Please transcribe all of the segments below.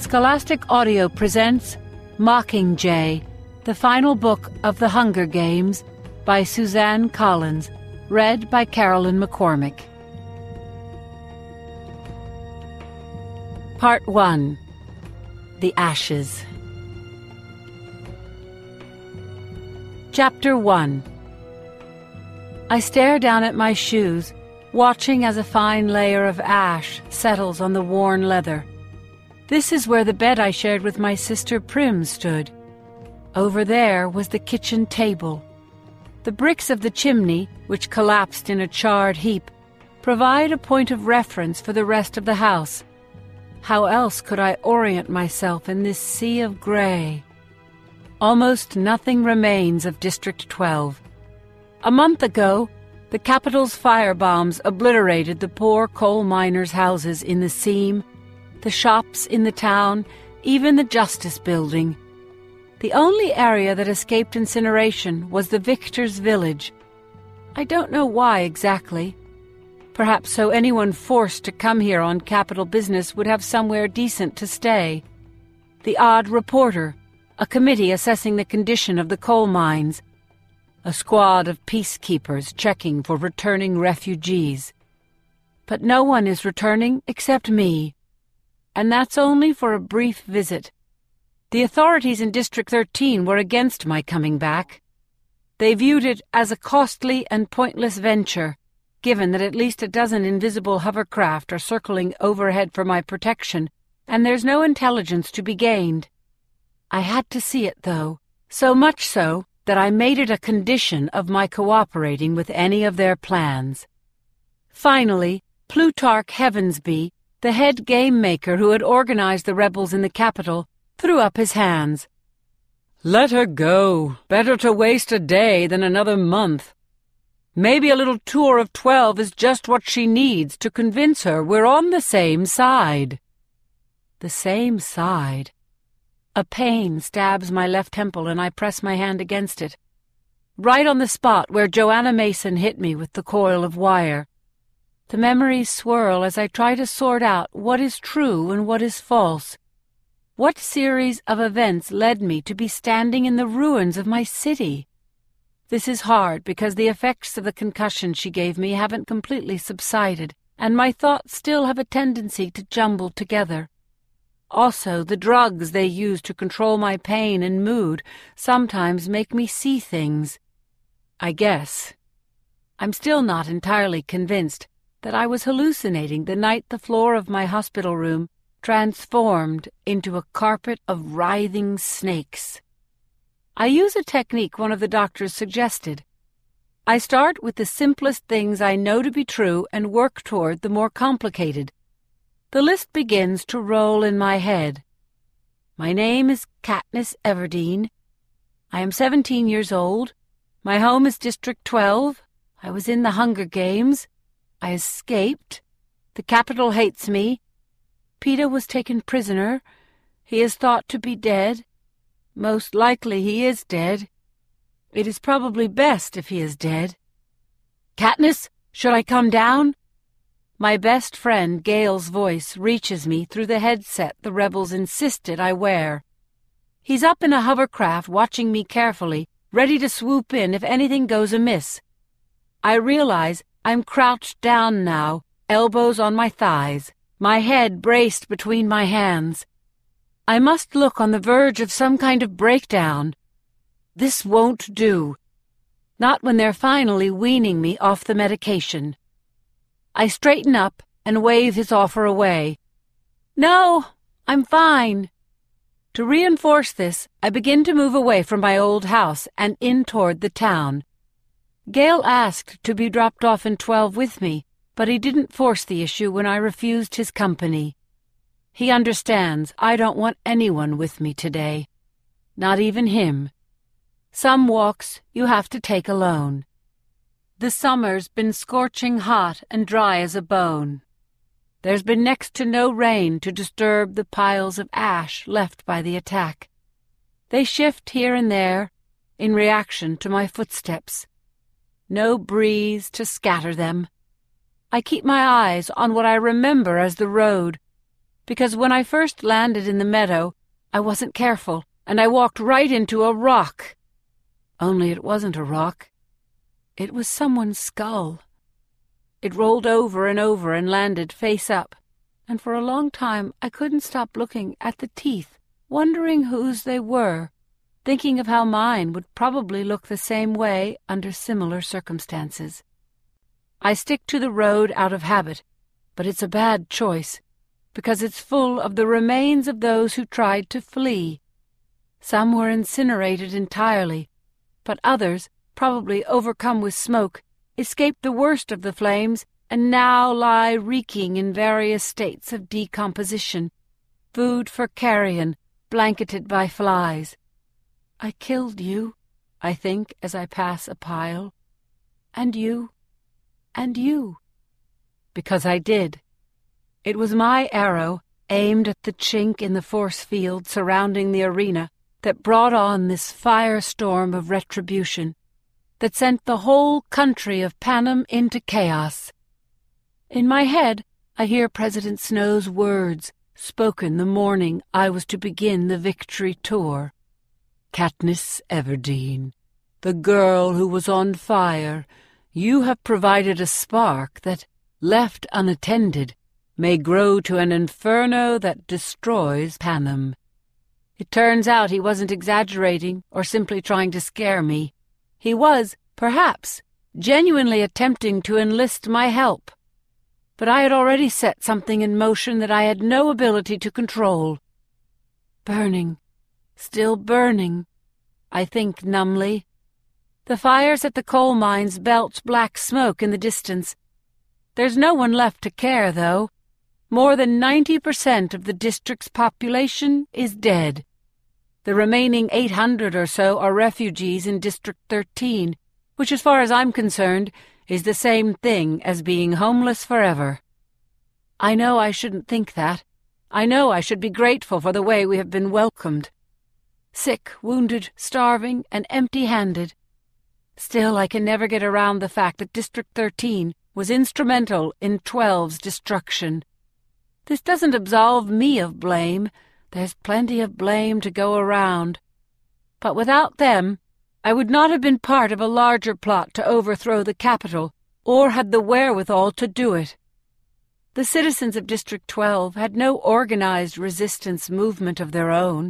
Scholastic Audio presents Mockingjay, the final book of The Hunger Games by Suzanne Collins, read by Carolyn McCormick. Part 1. The Ashes. Chapter 1. I stare down at my shoes, watching as a fine layer of ash settles on the worn leather. This is where the bed I shared with my sister Prim stood. Over there was the kitchen table. The bricks of the chimney, which collapsed in a charred heap, provide a point of reference for the rest of the house. How else could I orient myself in this sea of gray? Almost nothing remains of District 12. A month ago, the capital's firebombs obliterated the poor coal miners' houses in the seam, the shops in the town, even the Justice Building. The only area that escaped incineration was the Victors' Village. I don't know why exactly. Perhaps so anyone forced to come here on capital business would have somewhere decent to stay. The odd reporter, a committee assessing the condition of the coal mines, a squad of peacekeepers checking for returning refugees. But no one is returning except me. And that's only for a brief visit. The authorities in District 13 were against my coming back. They viewed it as a costly and pointless venture, given that at least a dozen invisible hovercraft are circling overhead for my protection, and there's no intelligence to be gained. I had to see it, though, so much so that I made it a condition of my cooperating with any of their plans. Finally, Plutarch Heavensby, the head game maker who had organized the rebels in the capital, threw up his hands. "Let her go. Better to waste a day than another month. Maybe a little tour of 12 is just what she needs to convince her we're on the same side." The same side. A pain stabs my left temple and I press my hand against it, right on the spot where Joanna Mason hit me with the coil of wire. The memories swirl as I try to sort out what is true and what is false. What series of events led me to be standing in the ruins of my city? This is hard because the effects of the concussion she gave me haven't completely subsided, and my thoughts still have a tendency to jumble together. Also, the drugs they use to control my pain and mood sometimes make me see things. I guess. I'm still not entirely convinced that I was hallucinating the night the floor of my hospital room transformed into a carpet of writhing snakes. I use a technique one of the doctors suggested. I start with the simplest things I know to be true and work toward the more complicated. The list begins to roll in my head. My name is Katniss Everdeen. I am 17 years old. My home is District 12. I was in the Hunger Games. I escaped. The capital hates me. Peeta was taken prisoner. He is thought to be dead. Most likely he is dead. It is probably best if he is dead. "Katniss, should I come down?" My best friend Gale's voice reaches me through the headset the rebels insisted I wear. He's up in a hovercraft watching me carefully, ready to swoop in if anything goes amiss. I realize I'm crouched down now, elbows on my thighs, my head braced between my hands. I must look on the verge of some kind of breakdown. This won't do. Not when they're finally weaning me off the medication. I straighten up and wave his offer away. "No, I'm fine." To reinforce this, I begin to move away from my old house and in toward the town. Gale asked to be dropped off in 12 with me, but he didn't force the issue when I refused his company. He understands I don't want anyone with me today. Not even him. Some walks you have to take alone. The summer's been scorching hot and dry as a bone. There's been next to no rain to disturb the piles of ash left by the attack. They shift here and there in reaction to my footsteps. No breeze to scatter them. I keep my eyes on what I remember as the road, because when I first landed in the meadow, I wasn't careful, and I walked right into a rock. Only it wasn't a rock. It was someone's skull. It rolled over and landed face up, and for a long time I couldn't stop looking at the teeth, wondering whose they were, thinking of how mine would probably look the same way under similar circumstances. I stick to the road out of habit, but it's a bad choice, because it's full of the remains of those who tried to flee. Some were incinerated entirely, but others, probably overcome with smoke, escaped the worst of the flames and now lie reeking in various states of decomposition, food for carrion, blanketed by flies. I killed you, I think, as I pass a pile. And you. And you. Because I did. It was my arrow, aimed at the chink in the force field surrounding the arena, that brought on this firestorm of retribution, that sent the whole country of Panem into chaos. In my head, I hear President Snow's words, spoken the morning I was to begin the victory tour. Katniss Everdeen, the girl who was on fire, you have provided a spark that, left unattended, may grow to an inferno that destroys Panem. It turns out he wasn't exaggerating or simply trying to scare me. He was, perhaps, genuinely attempting to enlist my help. But I had already set something in motion that I had no ability to control. Burning. Still burning, I think numbly. The fires at the coal mines belch black smoke in the distance. There's no one left to care, though. More than 90% of the district's population is dead. The remaining 800 or so are refugees in District 13, which, as far as I'm concerned, is the same thing as being homeless forever. I know I shouldn't think that. I know I should be grateful for the way we have been welcomed. Sick, wounded, starving, and empty-handed. Still, I can never get around the fact that District 13 was instrumental in 12's destruction. This doesn't absolve me of blame. There's plenty of blame to go around. But without them, I would not have been part of a larger plot to overthrow the capital, or had the wherewithal to do it. The citizens of District 12 had no organized resistance movement of their own.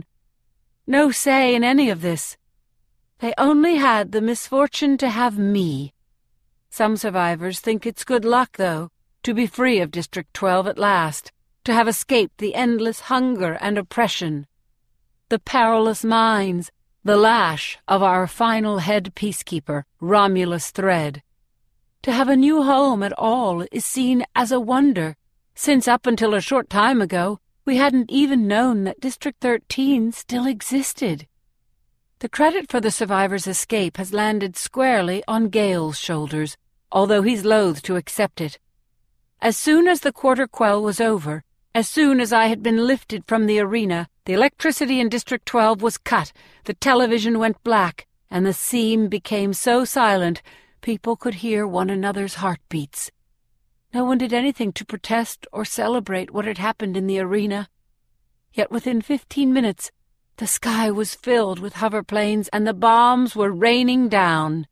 No say in any of this. They only had the misfortune to have me. Some survivors think it's good luck, though, to be free of District 12 at last, to have escaped the endless hunger and oppression, the perilous mines, the lash of our final head peacekeeper, Romulus Thread. To have a new home at all is seen as a wonder, since up until a short time ago we hadn't even known that District 13 still existed. The credit for the survivors' escape has landed squarely on Gale's shoulders, although he's loath to accept it. As soon as the quarter quell was over, as soon as I had been lifted from the arena, the electricity in District 12 was cut, the television went black, and the scene became so silent people could hear one another's heartbeats. No one did anything to protest or celebrate what had happened in the arena. Yet within 15 minutes, the sky was filled with hoverplanes and the bombs were raining down.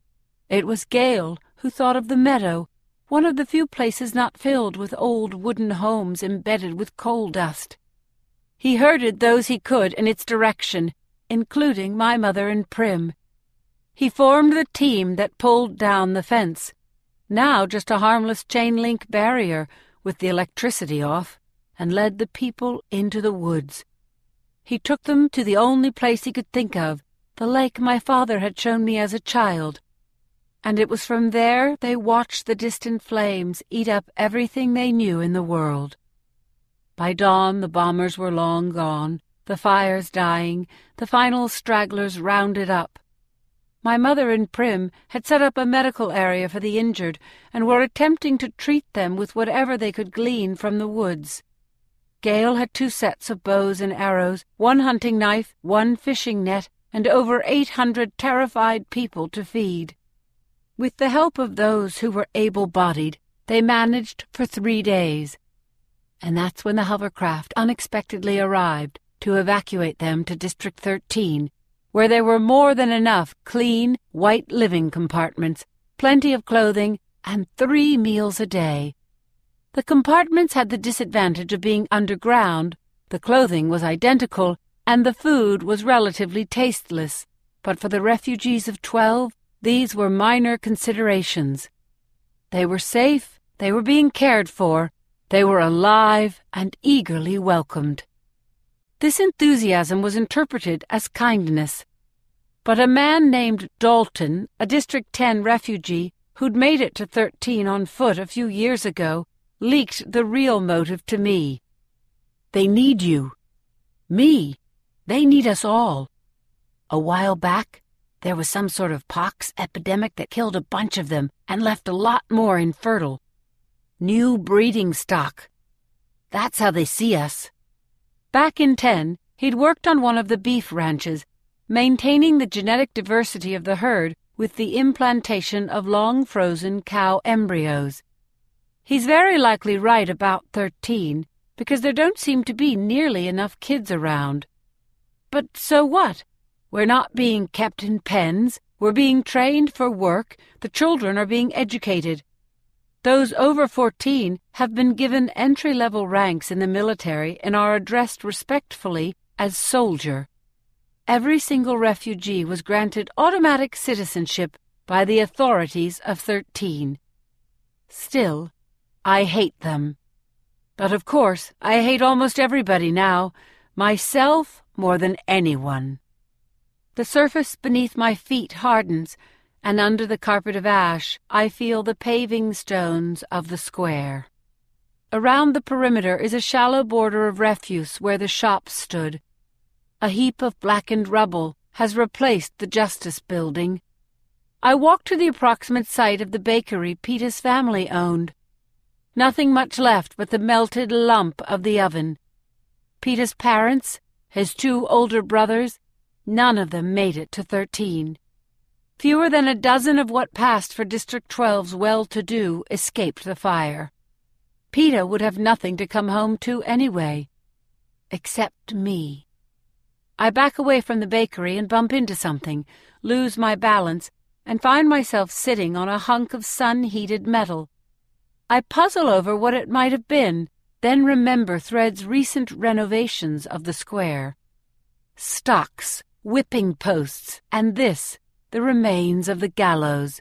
It was Gale who thought of the meadow, one of the few places not filled with old wooden homes embedded with coal dust. He herded those he could in its direction, including my mother and Prim. He formed the team that pulled down the fence, now just a harmless chain-link barrier with the electricity off, and led the people into the woods. He took them to the only place he could think of, the lake my father had shown me as a child, and it was from there they watched the distant flames eat up everything they knew in the world. By dawn the bombers were long gone, the fires dying, the final stragglers rounded up. My mother and Prim had set up a medical area for the injured and were attempting to treat them with whatever they could glean from the woods. Gale had 2 sets of bows and arrows, 1 hunting knife, 1 fishing net, and over 800 terrified people to feed. With the help of those who were able-bodied, they managed for 3 days. And that's when the hovercraft unexpectedly arrived to evacuate them to District 13, where there were more than enough clean, white living compartments, plenty of clothing, and 3 meals a day. The compartments had the disadvantage of being underground, the clothing was identical, and the food was relatively tasteless, but for the refugees of 12, these were minor considerations. They were safe, they were being cared for, they were alive and eagerly welcomed. This enthusiasm was interpreted as kindness. But a man named Dalton, a District 10 refugee who'd made it to 13 on foot a few years ago, leaked the real motive to me. They need you. Me. They need us all. A while back, there was some sort of pox epidemic that killed a bunch of them and left a lot more infertile. New breeding stock. That's how they see us. Back in 10, he'd worked on one of the beef ranches, maintaining the genetic diversity of the herd with the implantation of long-frozen cow embryos. He's very likely right about 13, because there don't seem to be nearly enough kids around. But so what? We're not being kept in pens, we're being trained for work, the children are being educated. Those over 14 have been given entry-level ranks in the military and are addressed respectfully as soldier. Every single refugee was granted automatic citizenship by the authorities of 13. Still, I hate them. But of course, I hate almost everybody now, myself more than anyone. The surface beneath my feet hardens, and under the carpet of ash I feel the paving stones of the square. Around the perimeter is a shallow border of refuse where the shops stood. A heap of blackened rubble has replaced the Justice Building. I walk to the approximate site of the bakery Peeta's family owned. Nothing much left but the melted lump of the oven. Peeta's parents, his 2 older brothers, none of them made it to 13. Fewer than a dozen of what passed for District 12's well-to-do escaped the fire. Peeta would have nothing to come home to anyway. Except me. I back away from the bakery and bump into something, lose my balance, and find myself sitting on a hunk of sun-heated metal. I puzzle over what it might have been, then remember Thread's recent renovations of the square. Stocks, whipping posts, and this, the remains of the gallows.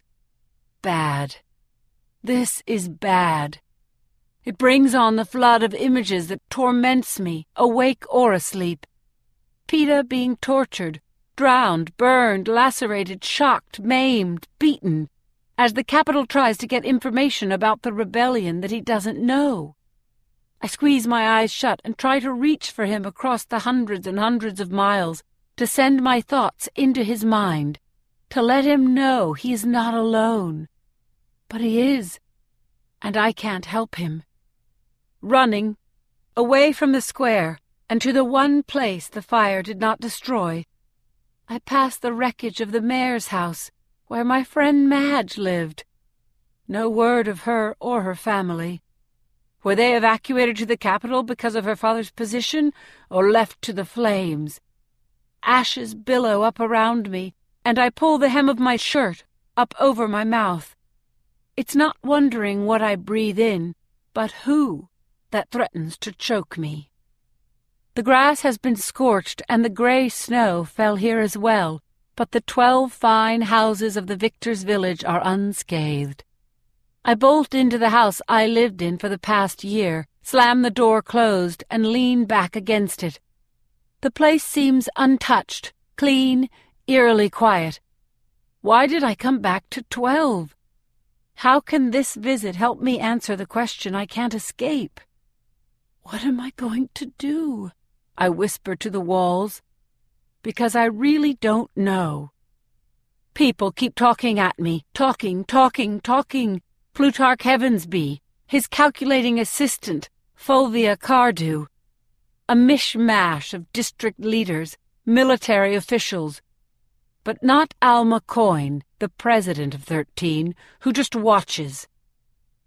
Bad. This is bad. It brings on the flood of images that torments me, awake or asleep. Peeta being tortured, drowned, burned, lacerated, shocked, maimed, beaten, as the Capitol tries to get information about the rebellion that he doesn't know. I squeeze my eyes shut and try to reach for him across the hundreds and hundreds of miles, to send my thoughts into his mind, to let him know he is not alone. But he is, and I can't help him. Running, away from the square, and to the one place the fire did not destroy, I pass the wreckage of the mayor's house, where my friend Madge lived. No word of her or her family. Were they evacuated to the capital because of her father's position, or left to the flames? Ashes billow up around me, and I pull the hem of my shirt up over my mouth. It's not wondering what I breathe in, but who, that threatens to choke me. The grass has been scorched, and the grey snow fell here as well, but the 12 fine houses of the victors' village are unscathed. I bolt into the house I lived in for the past year, slam the door closed, and lean back against it. The place seems untouched, clean, eerily quiet. Why did I come back to 12? How can this visit help me answer the question I can't escape? What am I going to do? I whisper to the walls, because I really don't know. People keep talking at me, talking. Plutarch Heavensby, his calculating assistant, Fulvia Cardew. A mishmash of district leaders, military officials. But not Alma Coyne, the president of 13, who just watches.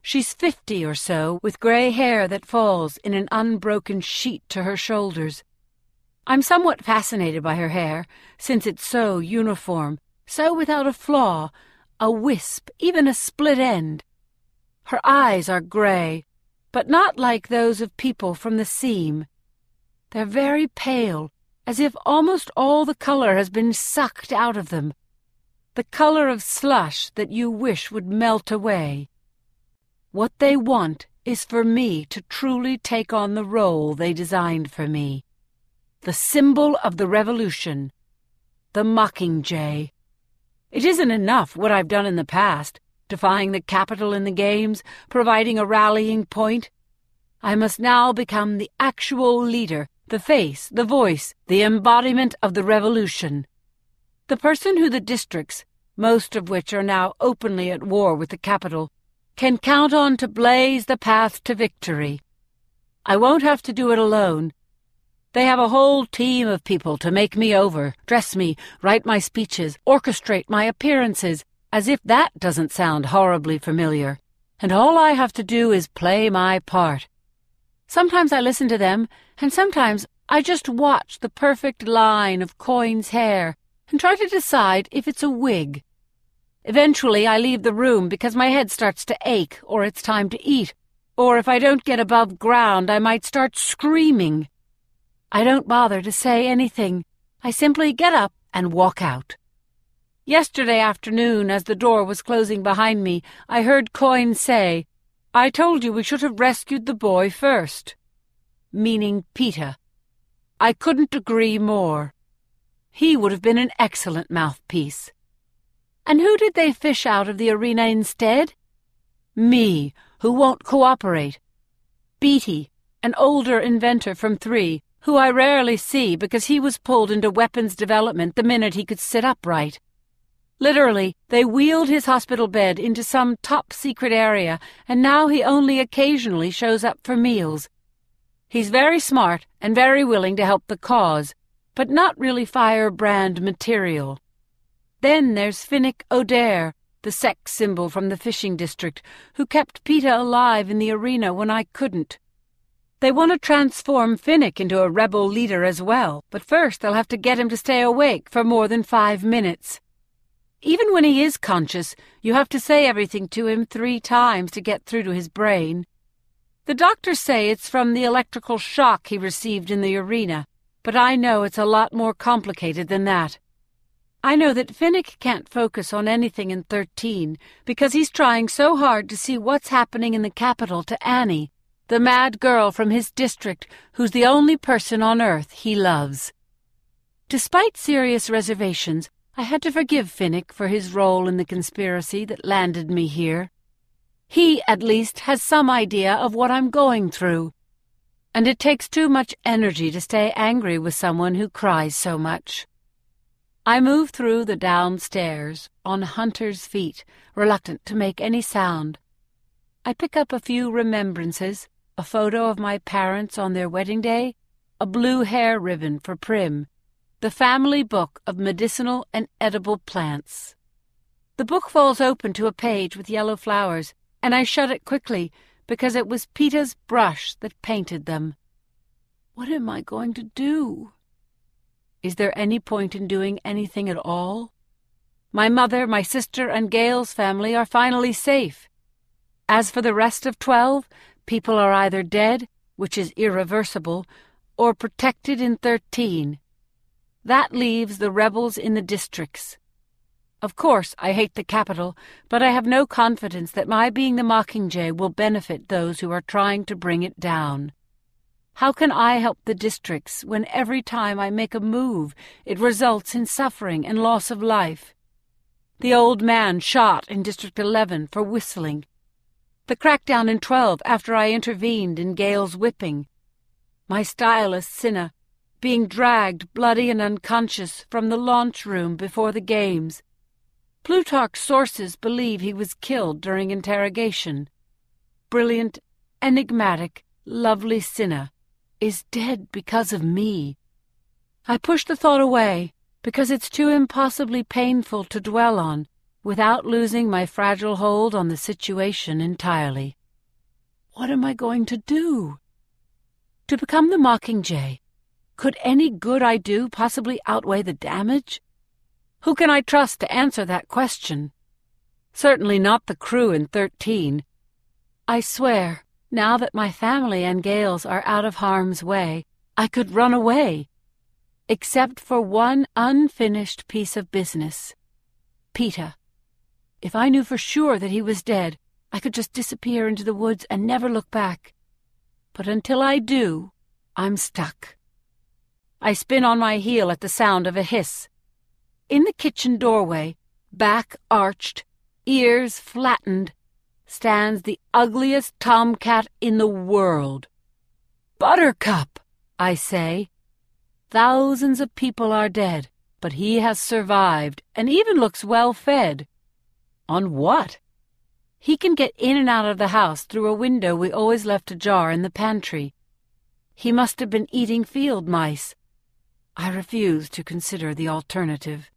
She's 50 or so, with grey hair that falls in an unbroken sheet to her shoulders. I'm somewhat fascinated by her hair, since it's so uniform, so without a flaw, a wisp, even a split end. Her eyes are grey, but not like those of people from the seam. They're very pale, as if almost all the colour has been sucked out of them, the colour of slush that you wish would melt away. What they want is for me to truly take on the role they designed for me. The symbol of the revolution. The Mockingjay. It isn't enough what I've done in the past, defying the Capitol in the games, providing a rallying point. I must now become the actual leader, the face, the voice, the embodiment of the revolution. The person who the districts, most of which are now openly at war with the Capitol, can count on to blaze the path to victory. I won't have to do it alone. They have a whole team of people to make me over, dress me, write my speeches, orchestrate my appearances, as if that doesn't sound horribly familiar. And all I have to do is play my part. Sometimes I listen to them, and sometimes I just watch the perfect line of Coin's hair and try to decide if it's a wig. Eventually I leave the room because my head starts to ache, or it's time to eat, or if I don't get above ground I might start screaming. I don't bother to say anything. I simply get up and walk out. Yesterday afternoon, as the door was closing behind me, I heard Coin say, "I told you we should have rescued the boy first," meaning Peeta. I couldn't agree more. He would have been an excellent mouthpiece. And who did they fish out of the arena instead? Me, who won't cooperate. Beatty, an older inventor from 3, who I rarely see because he was pulled into weapons development the minute he could sit upright. Literally, they wheeled his hospital bed into some top-secret area, and now he only occasionally shows up for meals. He's very smart and very willing to help the cause, but not really firebrand material. Then there's Finnick Odair, the sex symbol from the fishing district, who kept Peeta alive in the arena when I couldn't. They want to transform Finnick into a rebel leader as well, but first they'll have to get him to stay awake for more than 5 minutes. Even when he is conscious, you have to say everything to him 3 times to get through to his brain. The doctors say it's from the electrical shock he received in the arena, but I know it's a lot more complicated than that. I know that Finnick can't focus on anything in 13 because he's trying so hard to see what's happening in the Capitol to Annie, the mad girl from his district who's the only person on Earth he loves. Despite serious reservations, I had to forgive Finnick for his role in the conspiracy that landed me here. He, at least, has some idea of what I'm going through. And it takes too much energy to stay angry with someone who cries so much. I move through the downstairs, on Hunter's feet, reluctant to make any sound. I pick up a few remembrances, a photo of my parents on their wedding day, a blue hair ribbon for Prim, the family book of medicinal and edible plants. The book falls open to a page with yellow flowers, and I shut it quickly because it was Peeta's brush that painted them. What am I going to do? Is there any point in doing anything at all? My mother, my sister, and Gail's family are finally safe. As for the rest of 12, people are either dead, which is irreversible, or protected in 13. That leaves the rebels in the districts. Of course, I hate the Capitol, but I have no confidence that my being the Mockingjay will benefit those who are trying to bring it down. How can I help the districts when every time I make a move it results in suffering and loss of life? The old man shot in District 11 for whistling. The crackdown in 12 after I intervened in Gail's whipping. My stylist, Cinna, being dragged bloody and unconscious from the launch room before the games. Plutarch's sources believe he was killed during interrogation. Brilliant, enigmatic, lovely Cinna is dead because of me. I push the thought away because it's too impossibly painful to dwell on without losing my fragile hold on the situation entirely. What am I going to do? To become the Mockingjay, could any good I do possibly outweigh the damage? Who can I trust to answer that question? Certainly not the crew in 13. I swear, now that my family and Gale's are out of harm's way, I could run away. Except for one unfinished piece of business. Peeta. If I knew for sure that he was dead, I could just disappear into the woods and never look back. But until I do, I'm stuck. I spin on my heel at the sound of a hiss. In the kitchen doorway, back arched, ears flattened, stands the ugliest tomcat in the world. Buttercup, I say. Thousands of people are dead, but he has survived and even looks well fed. On what? He can get in and out of the house through a window we always left ajar in the pantry. He must have been eating field mice. I refuse to consider the alternative.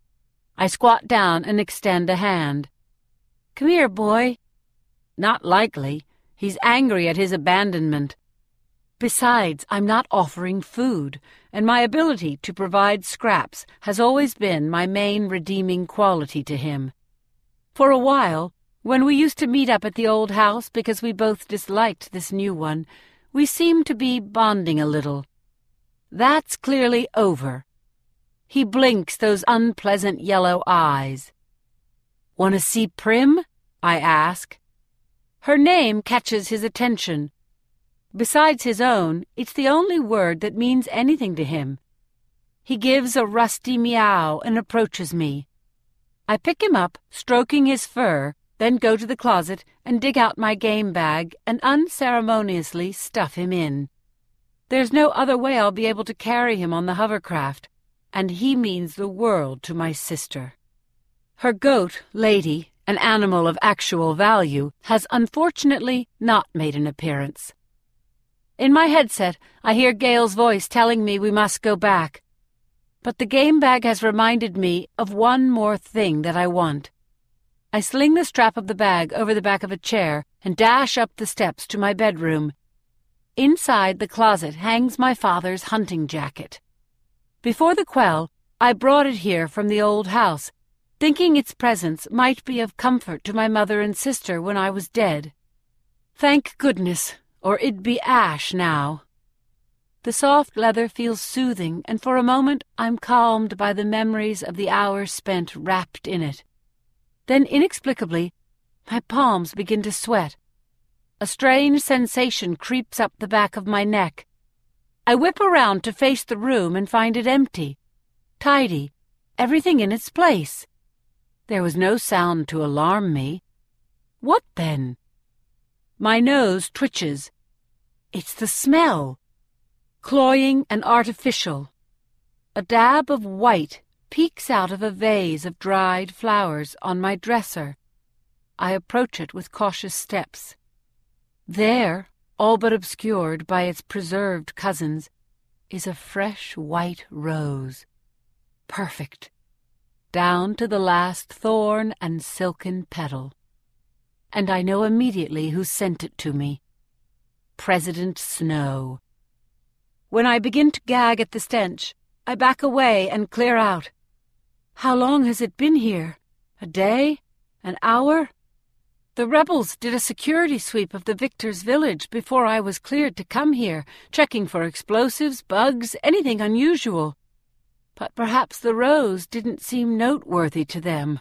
I squat down and extend a hand. Come here, boy. Not likely. He's angry at his abandonment. Besides, I'm not offering food, and my ability to provide scraps has always been my main redeeming quality to him. For a while, when we used to meet up at the old house because we both disliked this new one, we seemed to be bonding a little. That's clearly over. He blinks those unpleasant yellow eyes. "Want to see Prim?" I ask. Her name catches his attention. Besides his own, it's the only word that means anything to him. He gives a rusty meow and approaches me. I pick him up, stroking his fur, then go to the closet and dig out my game bag and unceremoniously stuff him in. There's no other way I'll be able to carry him on the hovercraft, and he means the world to my sister. Her goat, Lady, an animal of actual value, has unfortunately not made an appearance. In my headset, I hear Gale's voice telling me we must go back. But the game bag has reminded me of one more thing that I want. I sling the strap of the bag over the back of a chair and dash up the steps to my bedroom. Inside the closet hangs my father's hunting jacket. Before the quell, I brought it here from the old house, thinking its presence might be of comfort to my mother and sister when I was dead. Thank goodness, or it'd be ash now. The soft leather feels soothing, and for a moment I'm calmed by the memories of the hours spent wrapped in it. Then, inexplicably, my palms begin to sweat. A strange sensation creeps up the back of my neck. I whip around to face the room and find it empty, tidy, everything in its place. There was no sound to alarm me. What then? My nose twitches. It's the smell. Cloying and artificial. A dab of white peeks out of a vase of dried flowers on my dresser. I approach it with cautious steps. There, all but obscured by its preserved cousins, is a fresh white rose. Perfect. Down to the last thorn and silken petal. And I know immediately who sent it to me. President Snow. When I begin to gag at the stench, I back away and clear out. How long has it been here? A day? An hour? The rebels did a security sweep of the victors' village before I was cleared to come here, checking for explosives, bugs, anything unusual. But perhaps the rose didn't seem noteworthy to them.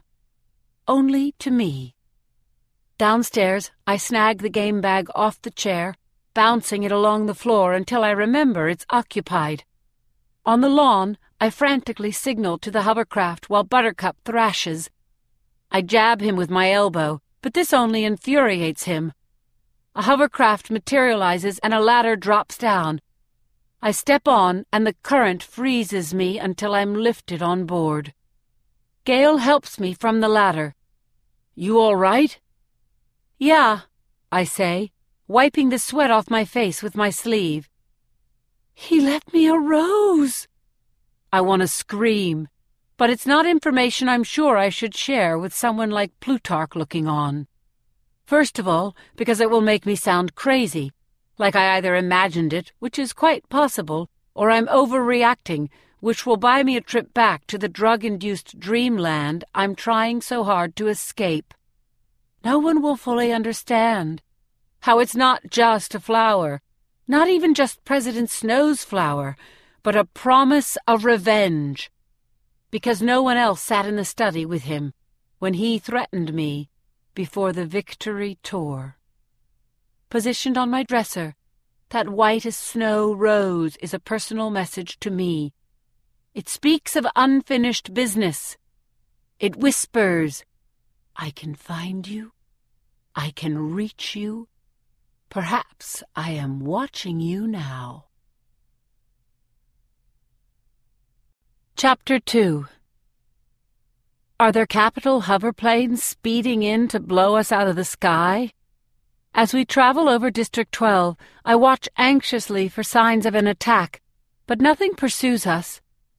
Only to me. Downstairs, I snag the game bag off the chair, bouncing it along the floor until I remember it's occupied. On the lawn, I frantically signal to the hovercraft while Buttercup thrashes. I jab him with my elbow, but this only infuriates him. A hovercraft materializes and a ladder drops down. I step on and the current freezes me until I'm lifted on board. Gale helps me from the ladder. "You all right?" "Yeah," I say, wiping the sweat off my face with my sleeve. "He left me a rose." I want to scream, but it's not information I'm sure I should share with someone like Plutarch looking on. First of all, because it will make me sound crazy, like I either imagined it, which is quite possible, or I'm overreacting, which will buy me a trip back to the drug-induced dreamland I'm trying so hard to escape. No one will fully understand how it's not just a flower, not even just President Snow's flower, but a promise of revenge, because no one else sat in the study with him when he threatened me before the victory tour. Positioned on my dresser, that white as snow rose is a personal message to me. It speaks of unfinished business. It whispers, I can find you. I can reach you. Perhaps I am watching you now. Chapter 2. Are there capital hoverplanes speeding in to blow us out of the sky? As we travel over District 12, I watch anxiously for signs of an attack, but nothing pursues us.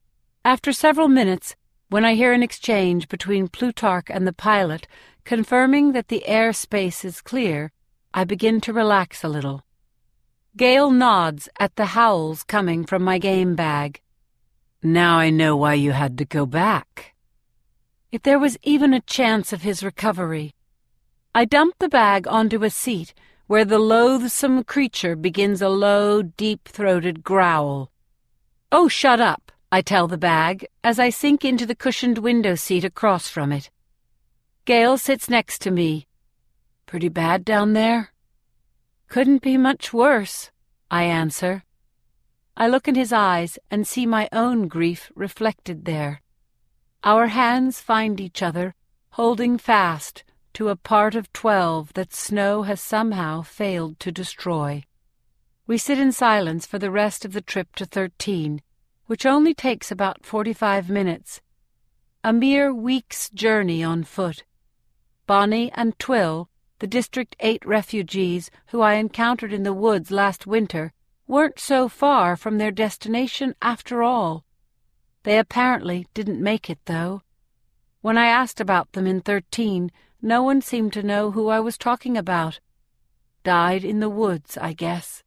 After several minutes, when I hear an exchange between Plutarch and the pilot, confirming that the airspace is clear, I begin to relax a little. Gale nods at the howls coming from my game bag. Now I know why you had to go back. If there was even a chance of his recovery. I dump the bag onto a seat where the loathsome creature begins a low, deep-throated growl. Oh, shut up, I tell the bag as I sink into the cushioned window seat across from it. Gale sits next to me. Pretty bad down there? Couldn't be much worse, I answer. I look in his eyes and see my own grief reflected there. Our hands find each other, holding fast to a part of 12 that snow has somehow failed to destroy. We sit in silence for the rest of the trip to 13, which only takes about 45 minutes. A mere week's journey on foot. Bonnie and Twill, the District 8 refugees who I encountered in the woods last winter, weren't so far from their destination after all. They apparently didn't make it, though. When I asked about them in 13, no one seemed to know who I was talking about. Died in the woods, I guess.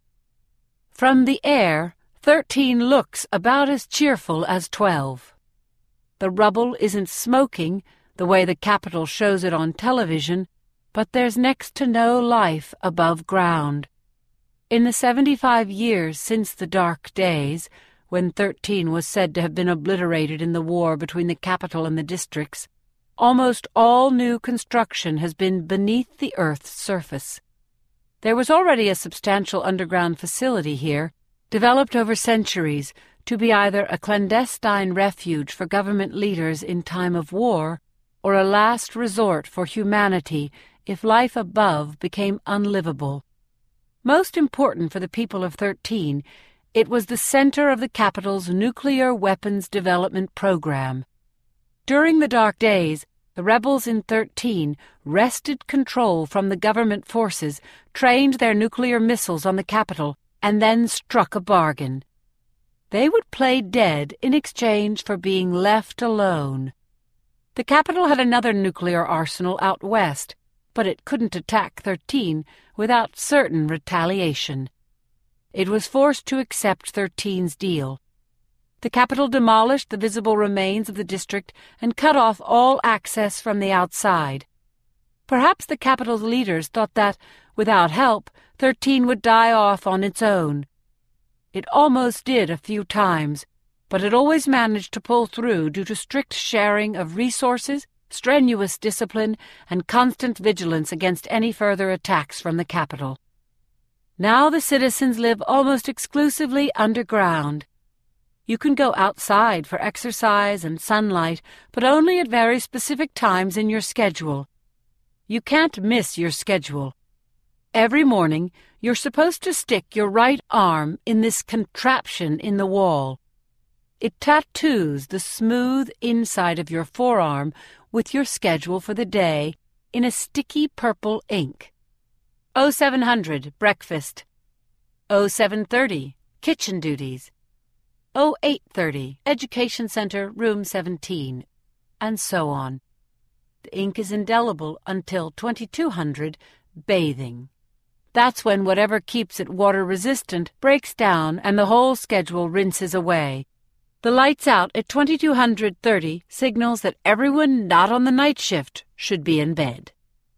From the air, 13 looks about as cheerful as 12. The rubble isn't smoking, the way the Capitol shows it on television, but there's next to no life above ground. In the 75 years since the dark days, when 13 was said to have been obliterated in the war between the Capitol and the districts, almost all new construction has been beneath the Earth's surface. There was already a substantial underground facility here, developed over centuries to be either a clandestine refuge for government leaders in time of war or a last resort for humanity if life above became unlivable. Most important for the people of 13, it was the center of the Capitol's nuclear weapons development program. During the dark days, the rebels in 13 wrested control from the government forces, trained their nuclear missiles on the Capitol, and then struck a bargain. They would play dead in exchange for being left alone. The Capitol had another nuclear arsenal out west, but it couldn't attack 13 without certain retaliation. It was forced to accept 13's deal. The Capitol demolished the visible remains of the district and cut off all access from the outside. Perhaps the Capitol's leaders thought that, without help, 13 would die off on its own. It almost did a few times, but it always managed to pull through due to strict sharing of resources, strenuous discipline, and constant vigilance against any further attacks from the Capitol. Now the citizens live almost exclusively underground. You can go outside for exercise and sunlight, but only at very specific times in your schedule. You can't miss your schedule. Every morning, you're supposed to stick your right arm in this contraption in the wall. It tattoos the smooth inside of your forearm with your schedule for the day in a sticky purple ink. 0700, breakfast. 0730, kitchen duties. 0830, Education Center, Room 17, and so on. The ink is indelible until 2200, bathing. That's when whatever keeps it water-resistant breaks down and the whole schedule rinses away. The lights out at 2230 signals that everyone not on the night shift should be in bed.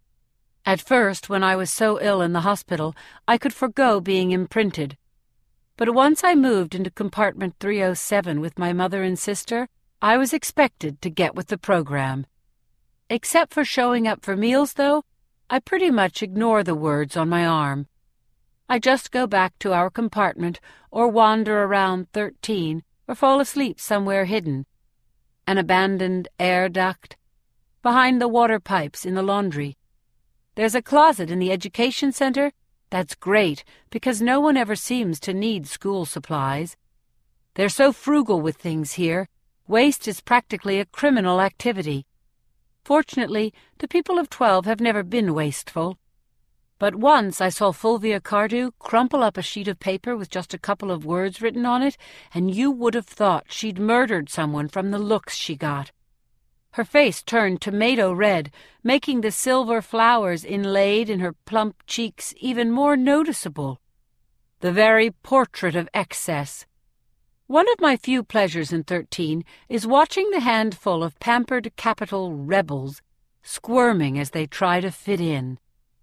At first, when I was so ill in the hospital, I could forgo being imprinted. But once I moved into compartment 307 with my mother and sister, I was expected to get with the program. Except for showing up for meals, though, I pretty much ignore the words on my arm. I just go back to our compartment or wander around 13 or fall asleep somewhere hidden. An abandoned air duct, behind the water pipes in the laundry. There's a closet in the education center. That's great, because no one ever seems to need school supplies. They're so frugal with things here. Waste is practically a criminal activity. Fortunately, the people of 12 have never been wasteful. But once I saw Fulvia Cardew crumple up a sheet of paper with just a couple of words written on it, and you would have thought she'd murdered someone from the looks she got. Her face turned tomato red, making the silver flowers inlaid in her plump cheeks even more noticeable. The very portrait of excess. One of my few pleasures in 13 is watching the handful of pampered capital rebels squirming as they try to fit in.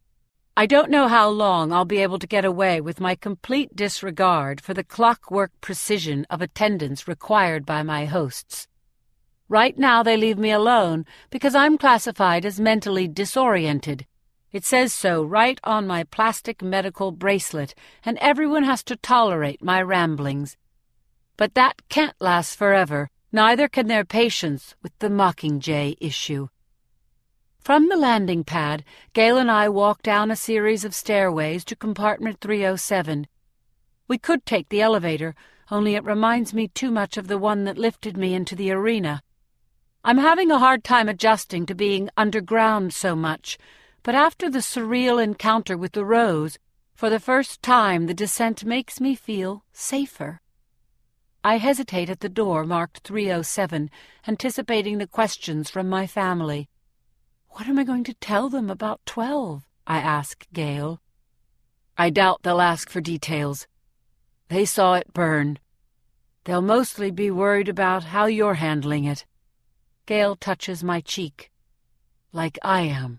I don't know how long I'll be able to get away with my complete disregard for the clockwork precision of attendance required by my hosts. Right now they leave me alone because I'm classified as mentally disoriented. It says so right on my plastic medical bracelet, and everyone has to tolerate my ramblings. But that can't last forever, neither can their patience with the Mockingjay issue. From the landing pad, Gail and I walk down a series of stairways to compartment 307. We could take the elevator, only it reminds me too much of the one that lifted me into the arena. I'm having a hard time adjusting to being underground so much, but after the surreal encounter with the Rose, for the first time the descent makes me feel safer. I hesitate at the door marked 307, anticipating the questions from my family. What am I going to tell them about 12? I ask Gail. I doubt they'll ask for details. They saw it burn. They'll mostly be worried about how you're handling it. Gail touches my cheek. Like I am.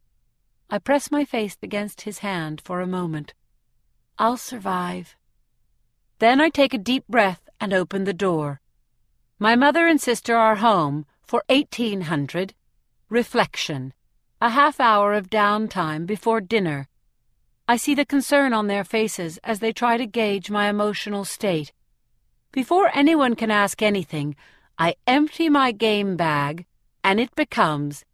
I press my face against his hand for a moment. I'll survive. Then I take a deep breath and open the door. My mother and sister are home for 1800. Reflection. A half hour of downtime before dinner. I see the concern on their faces as they try to gauge my emotional state. Before anyone can ask anything, I empty my game bag, and it becomes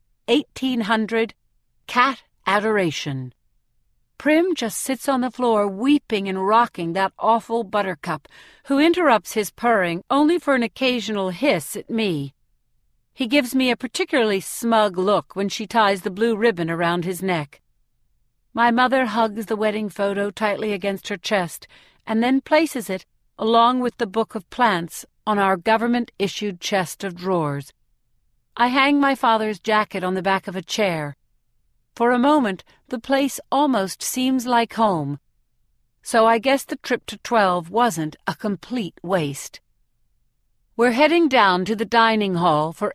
1800 Cat Adoration. Prim just sits on the floor weeping and rocking that awful Buttercup, who interrupts his purring only for an occasional hiss at me. He gives me a particularly smug look when she ties the blue ribbon around his neck. My mother hugs the wedding photo tightly against her chest and then places it, along with the book of plants, on our government-issued chest of drawers. I hang my father's jacket on the back of a chair. For a moment, the place almost seems like home. So I guess the trip to 12 wasn't a complete waste. We're heading down to the dining hall for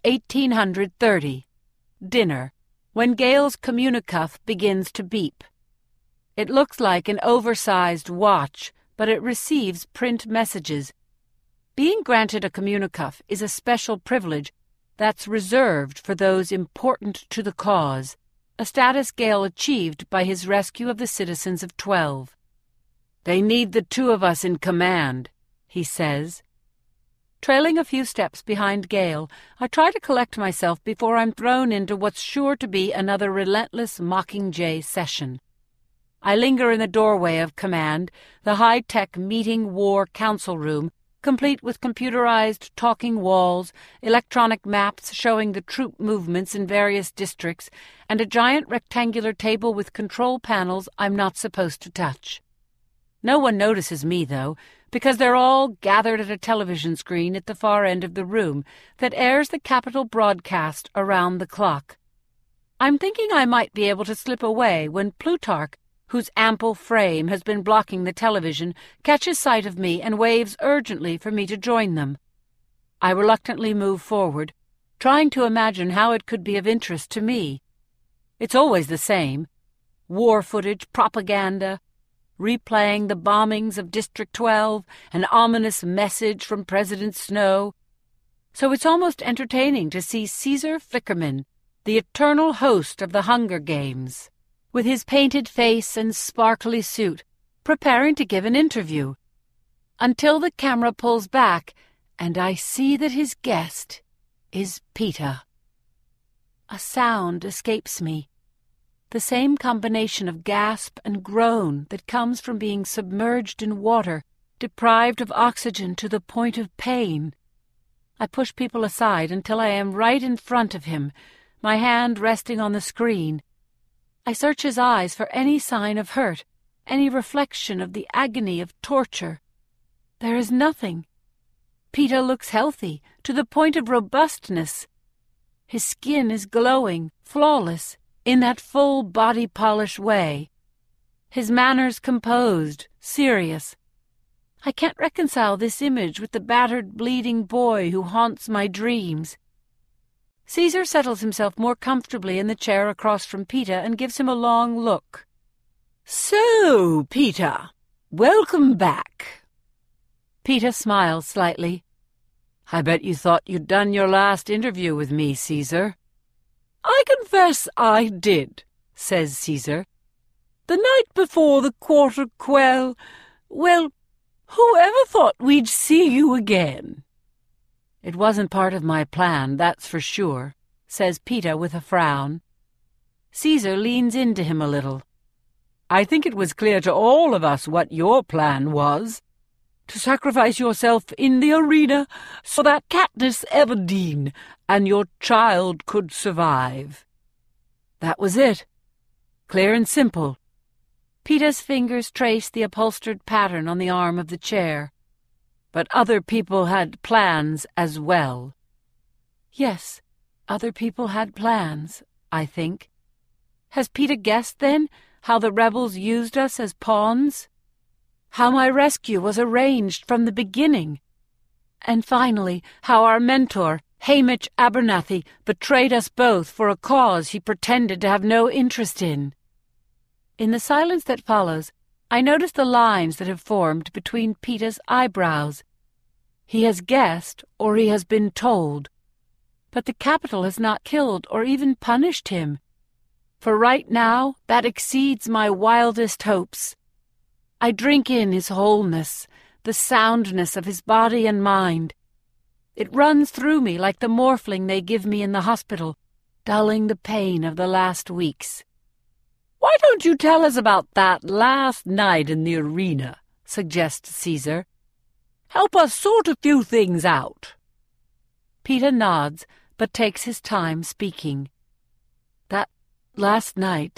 1830. Dinner, when Gail's communicuff begins to beep. It looks like an oversized watch, but it receives print messages. Being granted a communicuff is a special privilege that's reserved for those important to the cause, a status Gail achieved by his rescue of the citizens of 12. They need the two of us in command, he says. Trailing a few steps behind Gail, I try to collect myself before I'm thrown into what's sure to be another relentless Mockingjay session. I linger in the doorway of command, the high-tech meeting war council room, complete with computerized talking walls, electronic maps showing the troop movements in various districts, and a giant rectangular table with control panels I'm not supposed to touch. No one notices me, though, because they're all gathered at a television screen at the far end of the room that airs the Capitol broadcast around the clock. I'm thinking I might be able to slip away when Plutarch, whose ample frame has been blocking the television, catches sight of me and waves urgently for me to join them. I reluctantly move forward, trying to imagine how it could be of interest to me. It's always the same: war footage, propaganda, replaying the bombings of District 12, an ominous message from President Snow. So it's almost entertaining to see Caesar Flickerman, the eternal host of the Hunger Games, with his painted face and sparkly suit, preparing to give an interview, until the camera pulls back and I see that his guest is Peter. A sound escapes me, the same combination of gasp and groan that comes from being submerged in water, deprived of oxygen to the point of pain. I push people aside until I am right in front of him, my hand resting on the screen. I search his eyes for any sign of hurt, any reflection of the agony of torture. There is nothing. Peter looks healthy, to the point of robustness. His skin is glowing, flawless, in that full body polish way. His manners composed, serious. I can't reconcile this image with the battered, bleeding boy who haunts my dreams. Caesar settles himself more comfortably in the chair across from Peter and gives him a long look. "So, Peter, welcome back." Peter smiles slightly. "I bet you thought you'd done your last interview with me, Caesar." "I confess I did," says Caesar. "The night before the quarter quell, well, whoever thought we'd see you again?" "It wasn't part of my plan, that's for sure," says Peter with a frown. Caesar leans into him a little. "I think it was clear to all of us what your plan was. To sacrifice yourself in the arena so that Katniss Everdeen and your child could survive. That was it. Clear and simple." Peter's fingers trace the upholstered pattern on the arm of the chair. "But other people had plans as well." Yes, other people had plans, I think. Has Peter guessed, then, how the rebels used us as pawns? How my rescue was arranged from the beginning? And finally, how our mentor, Haymitch Abernathy, betrayed us both for a cause he pretended to have no interest in? In the silence that follows, I notice the lines that have formed between Peter's eyebrows. He has guessed, or he has been told. But the Capitol has not killed or even punished him. For right now, that exceeds my wildest hopes. I drink in his wholeness, the soundness of his body and mind. It runs through me like the morphling they give me in the hospital, dulling the pain of the last weeks. "Why don't you tell us about that last night in the arena?" suggests Caesar. "Help us sort a few things out." Peter nods, but takes his time speaking. "That last night,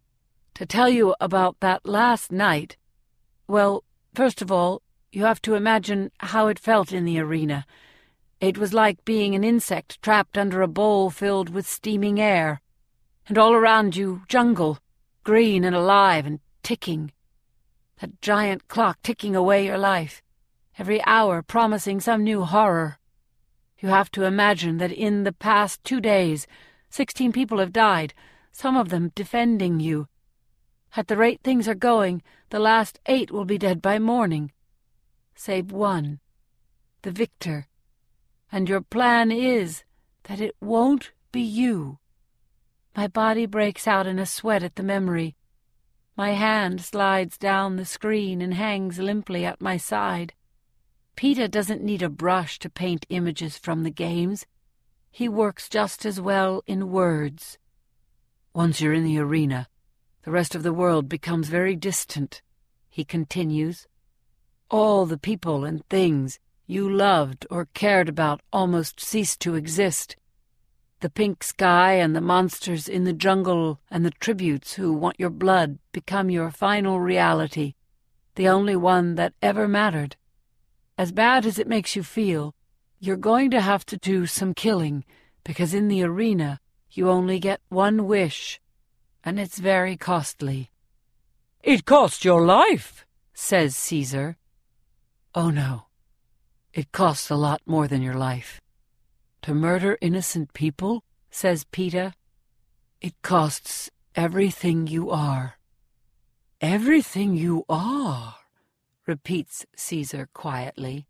to tell you about that last night, well, first of all, you have to imagine how it felt in the arena. It was like being an insect trapped under a bowl filled with steaming air, and all around you jungle, green and alive and ticking. That giant clock ticking away your life, every hour promising some new horror. You have to imagine that in the past 2 days, 16 people have died, some of them defending you. At the rate things are going, the last 8 will be dead by morning. Save one, the victor. And your plan is that it won't be you." My body breaks out in a sweat at the memory. My hand slides down the screen and hangs limply at my side. Peter doesn't need a brush to paint images from the games. He works just as well in words. "Once you're in the arena, the rest of the world becomes very distant," he continues. "All the people and things you loved or cared about almost cease to exist. The pink sky and the monsters in the jungle and the tributes who want your blood become your final reality, the only one that ever mattered. As bad as it makes you feel, you're going to have to do some killing, because in the arena You only get one wish, and it's very costly." "It costs your life," says Caesar. "Oh no, it costs a lot more than your life. To murder innocent people," says Peeta, "it costs everything you are." "Everything you are," repeats Caesar quietly.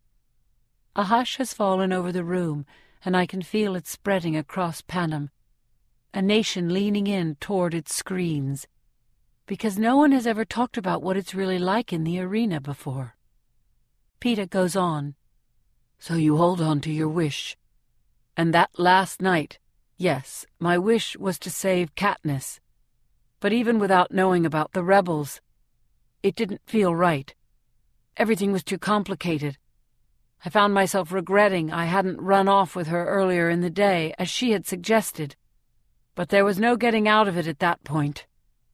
A hush has fallen over the room, and I can feel it spreading across Panem, a nation leaning in toward its screens, because no one has ever talked about what it's really like in the arena before. Peeta goes on. "So you hold on to your wish. And that last night, yes, my wish was to save Katniss. But even without knowing about the rebels, it didn't feel right. Everything was too complicated. I found myself regretting I hadn't run off with her earlier in the day, as she had suggested. But there was no getting out of it at that point."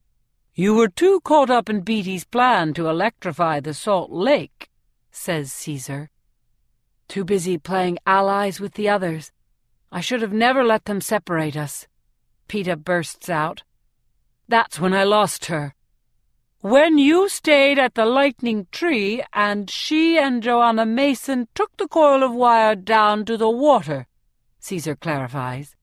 "You were too caught up in Beatty's plan to electrify the Salt Lake," says Caesar. "Too busy playing allies with the others. I should have never let them separate us," Peeta bursts out. "That's when I lost her." "When you stayed at the Lightning Tree and she and Joanna Mason took the coil of wire down to the water," Caesar clarifies.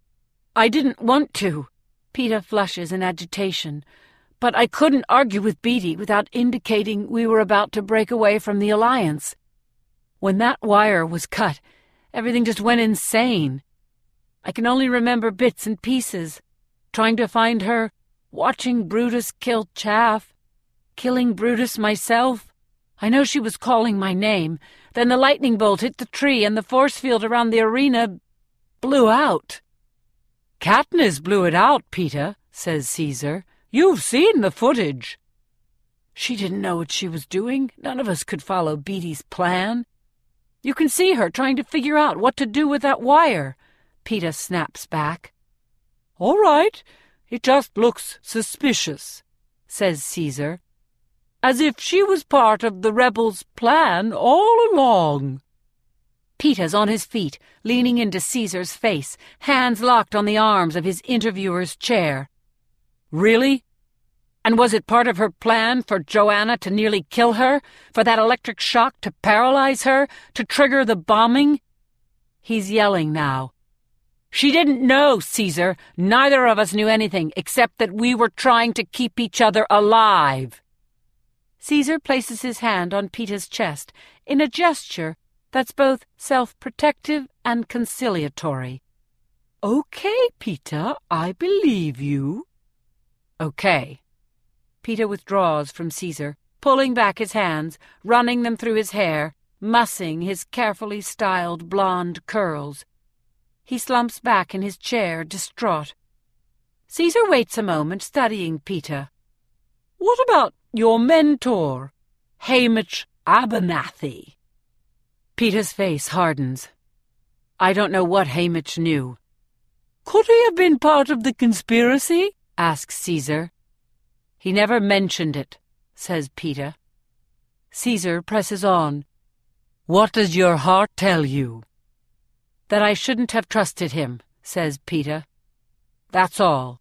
"I didn't want to," Peeta flushes in agitation, "but I couldn't argue with Beatty without indicating we were about to break away from the Alliance. When that wire was cut, everything just went insane. I can only remember bits and pieces, trying to find her, watching Brutus kill Chaff, killing Brutus myself. I know she was calling my name. Then the lightning bolt hit the tree and the force field around the arena blew out." "Katniss blew it out, Peeta," says Caesar. "You've seen the footage." "She didn't know what she was doing. None of us could follow Beatty's plan. You can see her trying to figure out what to do with that wire," Peeta snaps back. "All right, it just looks suspicious," says Caesar. "As if she was part of the rebels' plan all along." Peeta's on his feet, leaning into Caesar's face, hands locked on the arms of his interviewer's chair. "Really? And was it part of her plan for Joanna to nearly kill her, for that electric shock to paralyze her, to trigger the bombing?" He's yelling now. "She didn't know, Caesar. Neither of us knew anything, except that we were trying to keep each other alive." Caesar places his hand on Peeta's chest in a gesture that's both self-protective and conciliatory. "Okay, Peeta, I believe you." "Okay." Peeta withdraws from Caesar, pulling back his hands, running them through his hair, mussing his carefully styled blonde curls. He slumps back in his chair, distraught. Caesar waits a moment, studying Peeta. "What about your mentor, Haymitch Abernathy?" Peeta's face hardens. "I don't know what Haymitch knew." "Could he have been part of the conspiracy?" asks Caesar. "He never mentioned it," says Peeta. Caesar presses on. "What does your heart tell you?" "That I shouldn't have trusted him," says Peeta. "That's all.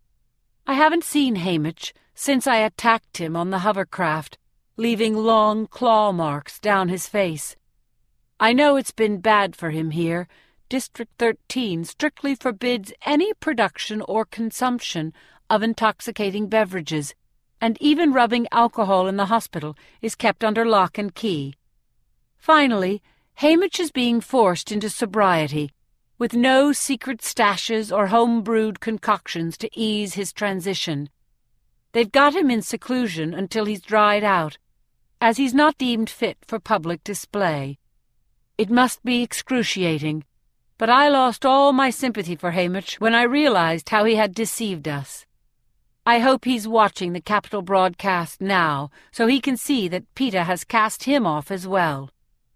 I haven't seen Haymitch since I attacked him on the hovercraft, leaving long claw marks down his face. I know it's been bad for him here. District 13 strictly forbids any production or consumption of intoxicating beverages, and even rubbing alcohol in the hospital is kept under lock and key. Finally, Haymitch is being forced into sobriety, with no secret stashes or home-brewed concoctions to ease his transition. They've got him in seclusion until he's dried out, as he's not deemed fit for public display. It must be excruciating, but I lost all my sympathy for Haymitch when I realized how he had deceived us. I hope he's watching the Capitol broadcast now, so he can see that Peeta has cast him off as well."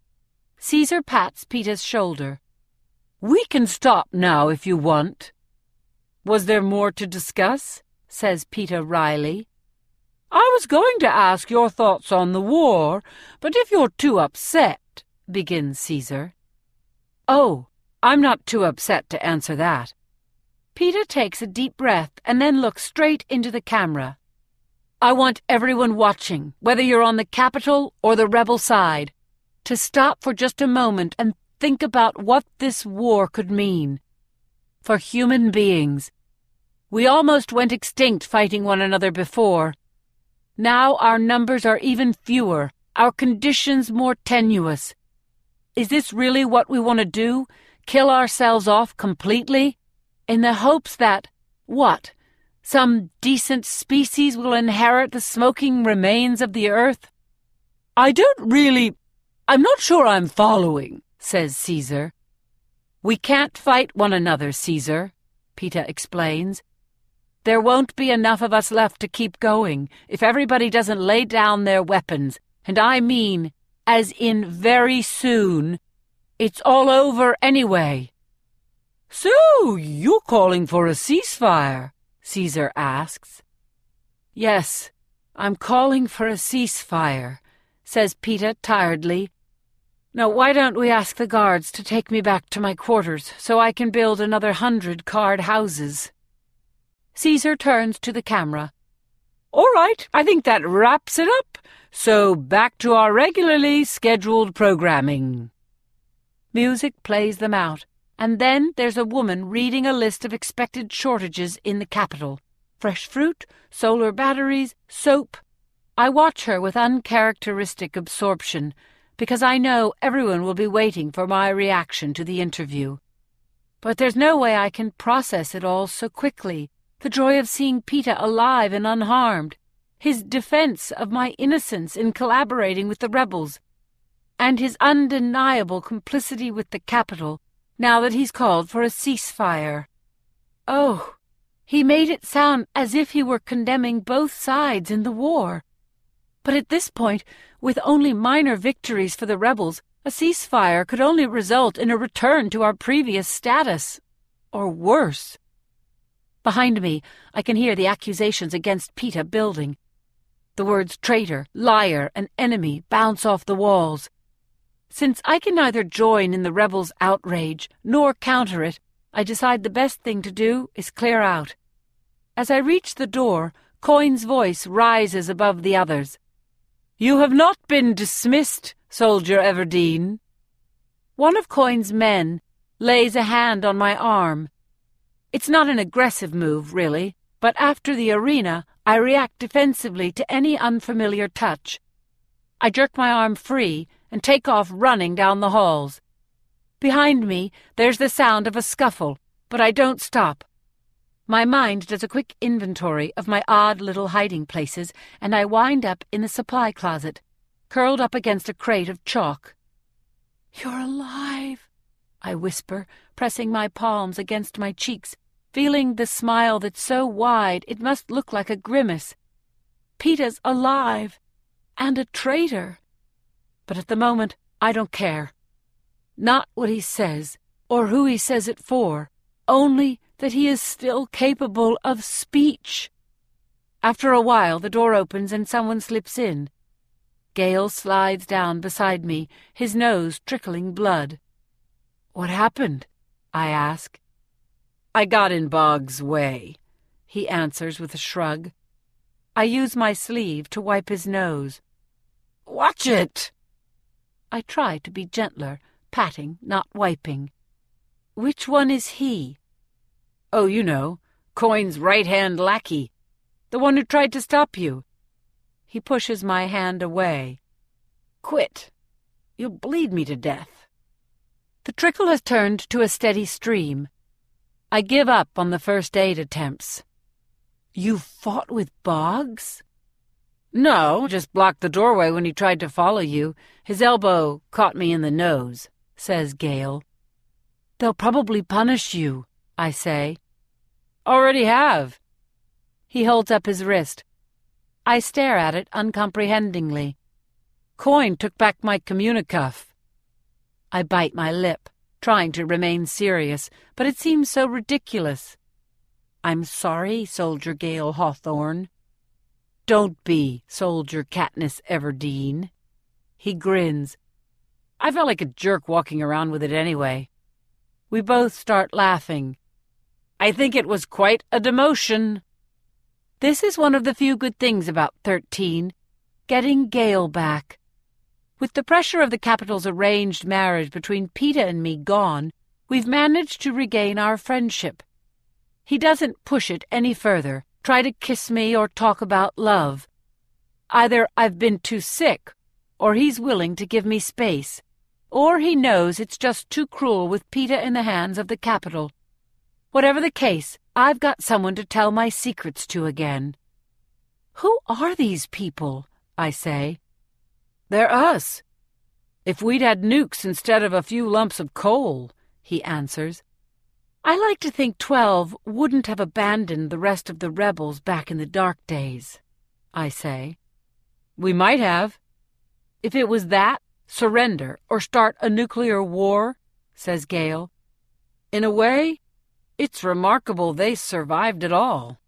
Caesar pats Peeta's shoulder. "We can stop now if you want." "Was there more to discuss?" says Peeta wryly. "I was going to ask your thoughts on the war, but if you're too upset," begins Caesar. "Oh, I'm not too upset to answer that." Peter takes a deep breath and then looks straight into the camera. I want everyone watching, whether you're on the Capitol or the rebel side, to stop for just a moment and think about what this war could mean for human beings. We almost went extinct fighting one another before. Now our numbers are even fewer, our conditions more tenuous. Is this really what we want to do? Kill ourselves off completely? In the hopes that, what, some decent species will inherit the smoking remains of the earth? I'm not sure I'm following, says Caesar. We can't fight one another, Caesar, Peter explains. There won't be enough of us left to keep going if everybody doesn't lay down their weapons, and I mean, as in very soon. It's all over anyway. So, you're calling for a ceasefire? Caesar asks. Yes, I'm calling for a ceasefire, says Peter tiredly. Now, why don't we ask the guards to take me back to my quarters so I can build another 100 card houses? Caesar turns to the camera. All right, I think that wraps it up. So back to our regularly scheduled programming. Music plays them out, and then there's a woman reading a list of expected shortages in the Capitol. Fresh fruit, solar batteries, soap. I watch her with uncharacteristic absorption, because I know everyone will be waiting for my reaction to the interview. But there's no way I can process it all so quickly. The joy of seeing Peter alive and unharmed, his defense of my innocence in collaborating with the rebels, and his undeniable complicity with the Capitol now that he's called for a ceasefire. Oh, he made it sound as if he were condemning both sides in the war. But at this point, with only minor victories for the rebels, a ceasefire could only result in a return to our previous status, or worse. Behind me, I can hear the accusations against Peter building. The words traitor, liar, and enemy bounce off the walls. Since I can neither join in the rebels' outrage nor counter it, I decide the best thing to do is clear out. As I reach the door, Coin's voice rises above the others. You have not been dismissed, Soldier Everdeen. One of Coin's men lays a hand on my arm. It's not an aggressive move, really, but after the arena, I react defensively to any unfamiliar touch. I jerk my arm free and take off running down the halls. Behind me, there's the sound of a scuffle, but I don't stop. My mind does a quick inventory of my odd little hiding places, and I wind up in the supply closet, curled up against a crate of chalk. "You're alive," I whisper, pressing my palms against my cheeks, feeling the smile that's so wide it must look like a grimace. Peter's alive, and a traitor. But at the moment, I don't care. Not what he says, or who he says it for, only that he is still capable of speech. After a while, the door opens and someone slips in. Gale slides down beside me, his nose trickling blood. "What happened?" I ask. "I got in Boggs' way," he answers with a shrug. I use my sleeve to wipe his nose. "Watch it!" I try to be gentler, patting, not wiping. "Which one is he?" "Oh, you know, Coin's right-hand lackey, the one who tried to stop you." He pushes my hand away. "Quit. You'll bleed me to death." The trickle has turned to a steady stream. I give up on the first aid attempts. "You fought with Boggs?" "No, just blocked the doorway when he tried to follow you. His elbow caught me in the nose," says Gale. "They'll probably punish you," I say. "Already have." He holds up his wrist. I stare at it uncomprehendingly. "Coin took back my communicuff." I bite my lip, trying to remain serious, but it seems so ridiculous. "I'm sorry, Soldier Gale Hawthorne." "Don't be, Soldier Katniss Everdeen." He grins. "I felt like a jerk walking around with it anyway." We both start laughing. I think it was quite a demotion. This is one of the few good things about 13, getting Gale back. With the pressure of the capital's arranged marriage between Peeta and me gone, we've managed to regain our friendship. He doesn't push it any further, try to kiss me or talk about love. Either I've been too sick, or he's willing to give me space, or he knows it's just too cruel with Peeta in the hands of the capital. Whatever the case, I've got someone to tell my secrets to again. Who are these people? I say. They're us. If we'd had nukes instead of a few lumps of coal, he answers. I like to think 12 wouldn't have abandoned the rest of the rebels back in the dark days, I say. We might have. If it was that, surrender, or start a nuclear war, says Gale. In a way, it's remarkable they survived it all.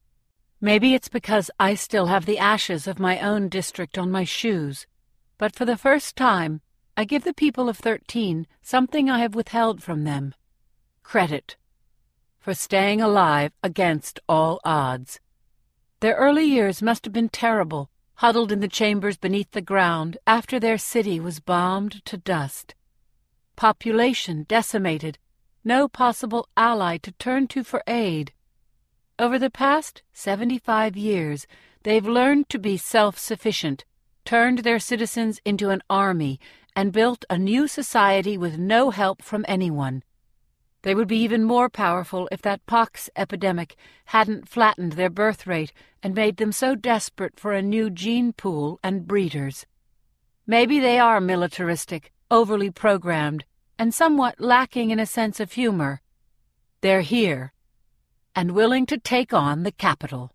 Maybe it's because I still have the ashes of my own district on my shoes, but for the first time, I give the people of 13 something I have withheld from them. Credit for staying alive against all odds. Their early years must have been terrible, huddled in the chambers beneath the ground after their city was bombed to dust. Population decimated, no possible ally to turn to for aid. Over the past 75 years, they've learned to be self-sufficient, turned their citizens into an army, and built a new society with no help from anyone. They would be even more powerful if that pox epidemic hadn't flattened their birth rate and made them so desperate for a new gene pool and breeders. Maybe they are militaristic, overly programmed, and somewhat lacking in a sense of humor. They're here, and willing to take on the capital.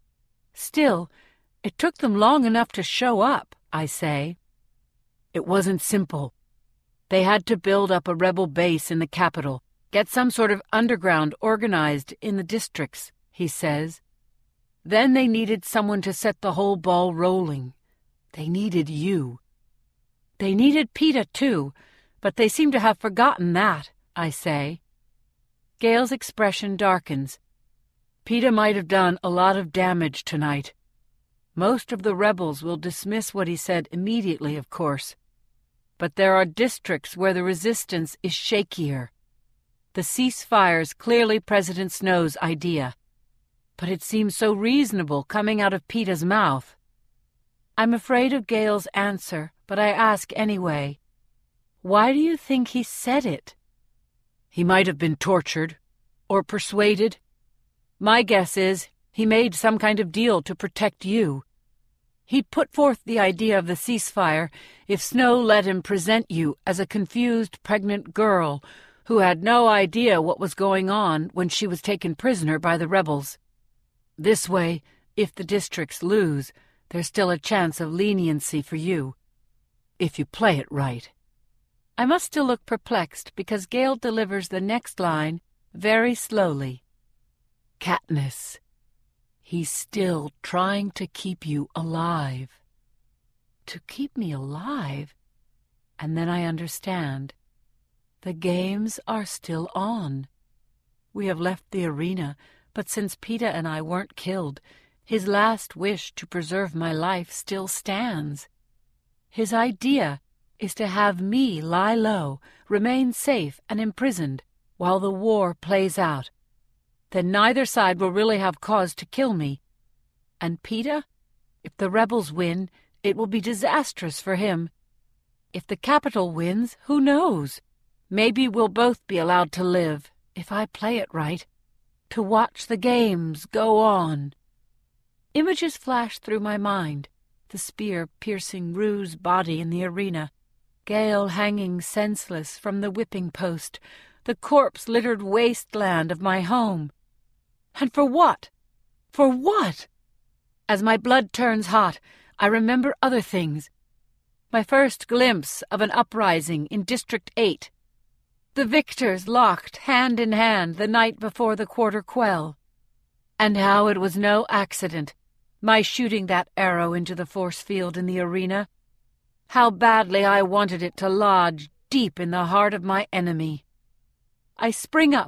Still, it took them long enough to show up, I say. It wasn't simple. They had to build up a rebel base in the capital, get some sort of underground organized in the districts, he says. Then they needed someone to set the whole ball rolling. They needed you. They needed Peeta, too, but they seem to have forgotten that, I say. Gale's expression darkens. Peeta might have done a lot of damage tonight. Most of the rebels will dismiss what he said immediately, of course. But there are districts where the resistance is shakier. The ceasefire's clearly President Snow's idea. But it seems so reasonable coming out of Peeta's mouth. I'm afraid of Gale's answer, but I ask anyway. Why do you think he said it? He might have been tortured, or persuaded. My guess is he made some kind of deal to protect you. He put forth the idea of the ceasefire if Snow let him present you as a confused pregnant girl who had no idea what was going on when she was taken prisoner by the rebels. This way, if the districts lose, there's still a chance of leniency for you, if you play it right. I must still look perplexed because Gale delivers the next line very slowly. Katniss, he's still trying to keep you alive. To keep me alive? And then I understand. The games are still on. We have left the arena, but since Peeta and I weren't killed, his last wish to preserve my life still stands. His idea is to have me lie low, remain safe and imprisoned, while the war plays out. Then neither side will really have cause to kill me. And Peeta? If the rebels win, it will be disastrous for him. If the capital wins, who knows? Maybe we'll both be allowed to live, if I play it right, to watch the games go on. Images flash through my mind, the spear piercing Rue's body in the arena, Gale hanging senseless from the whipping post, the corpse-littered wasteland of my home. And for what? For what? As my blood turns hot, I remember other things. My first glimpse of an uprising in District 8. The victors locked hand in hand the night before the Quarter Quell. And how it was no accident, my shooting that arrow into the force field in the arena. How badly I wanted it to lodge deep in the heart of my enemy. I spring up,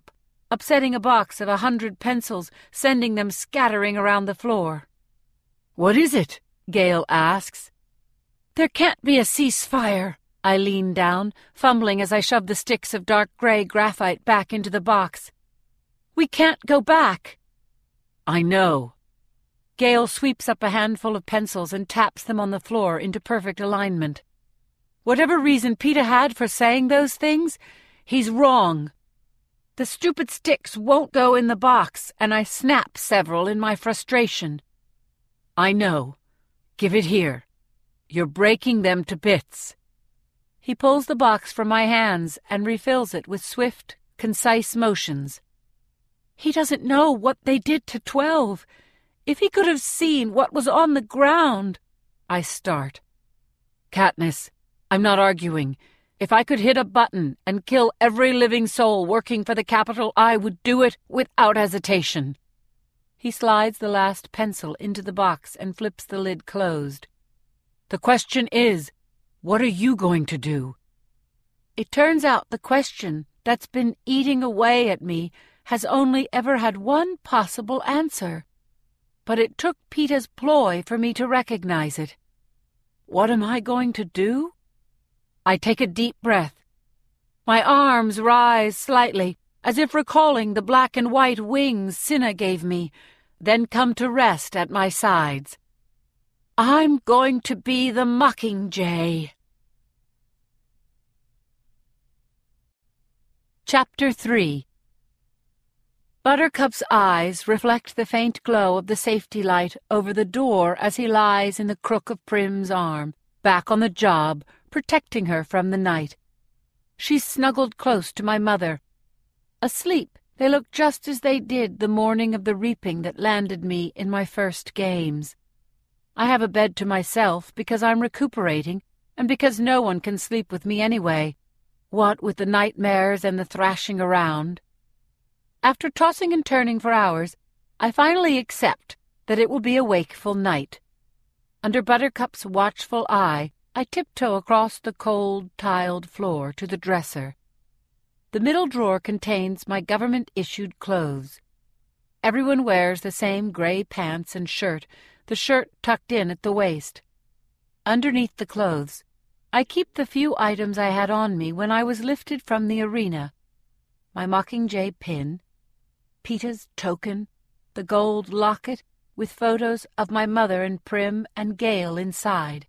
upsetting a box of 100 pencils, sending them scattering around the floor. "What is it?" Gale asks. "There can't be a ceasefire." I lean down, fumbling as I shove the sticks of dark gray graphite back into the box. "We can't go back." "I know." Gale sweeps up a handful of pencils and taps them on the floor into perfect alignment. Whatever reason Peter had for saying those things, he's wrong. The stupid sticks won't go in the box, and I snap several in my frustration. "I know. Give it here. You're breaking them to bits." He pulls the box from my hands and refills it with swift, concise motions. He doesn't know what they did to 12. If he could have seen what was on the ground. I start. "Katniss, I'm not arguing. If I could hit a button and kill every living soul working for the Capitol, I would do it without hesitation." He slides the last pencil into the box and flips the lid closed. "The question is, what are you going to do?" It turns out the question that's been eating away at me has only ever had one possible answer. But it took Peeta's ploy for me to recognize it. What am I going to do? I take a deep breath. My arms rise slightly, as if recalling the black and white wings Cinna gave me, then come to rest at my sides. I'm going to be the Mockingjay. Chapter 3. Buttercup's eyes reflect the faint glow of the safety light over the door as he lies in the crook of Prim's arm, back on the job, protecting her from the night. She's snuggled close to my mother. Asleep, they look just as they did the morning of the reaping that landed me in my first games. I have a bed to myself because I'm recuperating and because no one can sleep with me anyway, what with the nightmares and the thrashing around. After tossing and turning for hours, I finally accept that it will be a wakeful night. Under Buttercup's watchful eye, I tiptoe across the cold, tiled floor to the dresser. The middle drawer contains my government-issued clothes. Everyone wears the same gray pants and shirt, the shirt tucked in at the waist. Underneath the clothes, I keep the few items I had on me when I was lifted from the arena. My Mockingjay pin, Peeta's token, the gold locket with photos of my mother and Prim and Gale inside,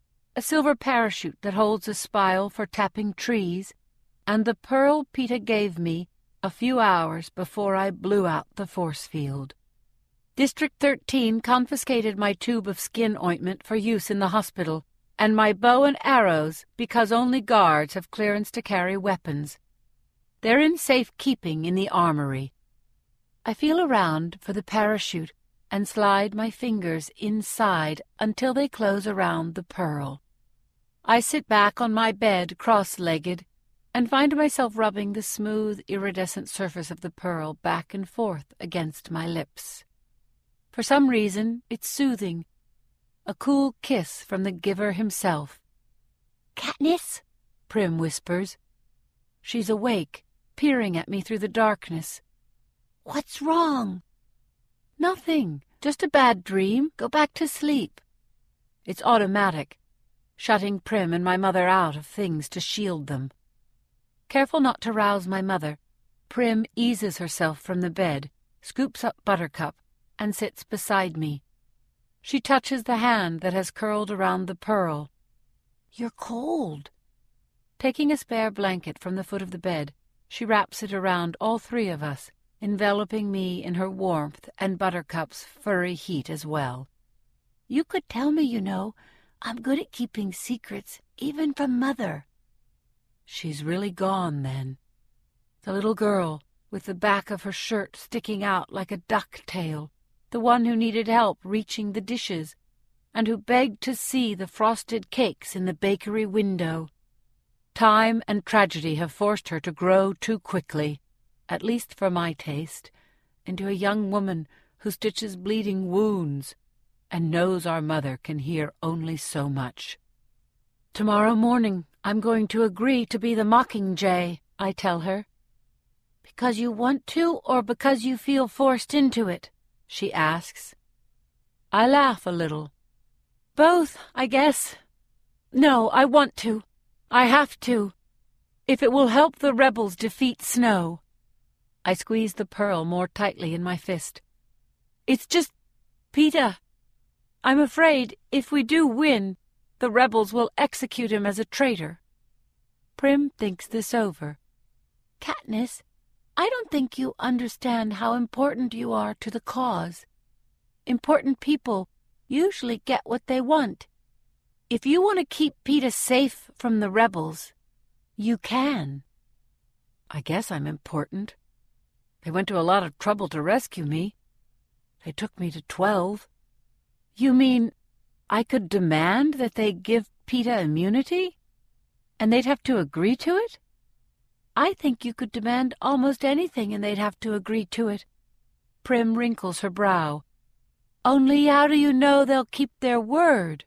a silver parachute that holds a spile for tapping trees, and the pearl Peeta gave me a few hours before I blew out the force field. District 13 confiscated my tube of skin ointment for use in the hospital, and my bow and arrows because only guards have clearance to carry weapons. They're in safe keeping in the armory. I feel around for the parachute and slide my fingers inside until they close around the pearl. I sit back on my bed cross-legged and find myself rubbing the smooth, iridescent surface of the pearl back and forth against my lips. For some reason, it's soothing. A cool kiss from the giver himself. "Katniss," Prim whispers. She's awake, peering at me through the darkness. "What's wrong?" "Nothing. Just a bad dream. Go back to sleep." It's automatic, shutting Prim and my mother out of things to shield them. Careful not to rouse my mother, Prim eases herself from the bed, scoops up Buttercup, and sits beside me. She touches the hand that has curled around the pearl. "You're cold." Taking a spare blanket from the foot of the bed, she wraps it around all three of us, enveloping me in her warmth and Buttercup's furry heat as well. "You could tell me, you know. I'm good at keeping secrets, even from Mother." She's really gone, then. The little girl, with the back of her shirt sticking out like a duck tail, the one who needed help reaching the dishes, and who begged to see the frosted cakes in the bakery window. Time and tragedy have forced her to grow too quickly, at least for my taste, into a young woman who stitches bleeding wounds and knows our mother can hear only so much. "Tomorrow morning I'm going to agree to be the Mockingjay," I tell her. Because you want to, or because you feel forced into it? She asks. I laugh a little. Both, I guess. No, I want to. I have to. If it will help the rebels defeat Snow. I squeeze the pearl more tightly in my fist. It's just, Peeta, I'm afraid if we do win, the rebels will execute him as a traitor. Prim thinks this over. Katniss, I don't think you understand how important you are to the cause. Important people usually get what they want. If you want to keep Peeta safe from the rebels, you can. I guess I'm important. They went to a lot of trouble to rescue me. They took me to 12. You mean I could demand that they give Peeta immunity? And they'd have to agree to it? I think you could demand almost anything and they'd have to agree to it. Prim wrinkles her brow. Only how do you know they'll keep their word?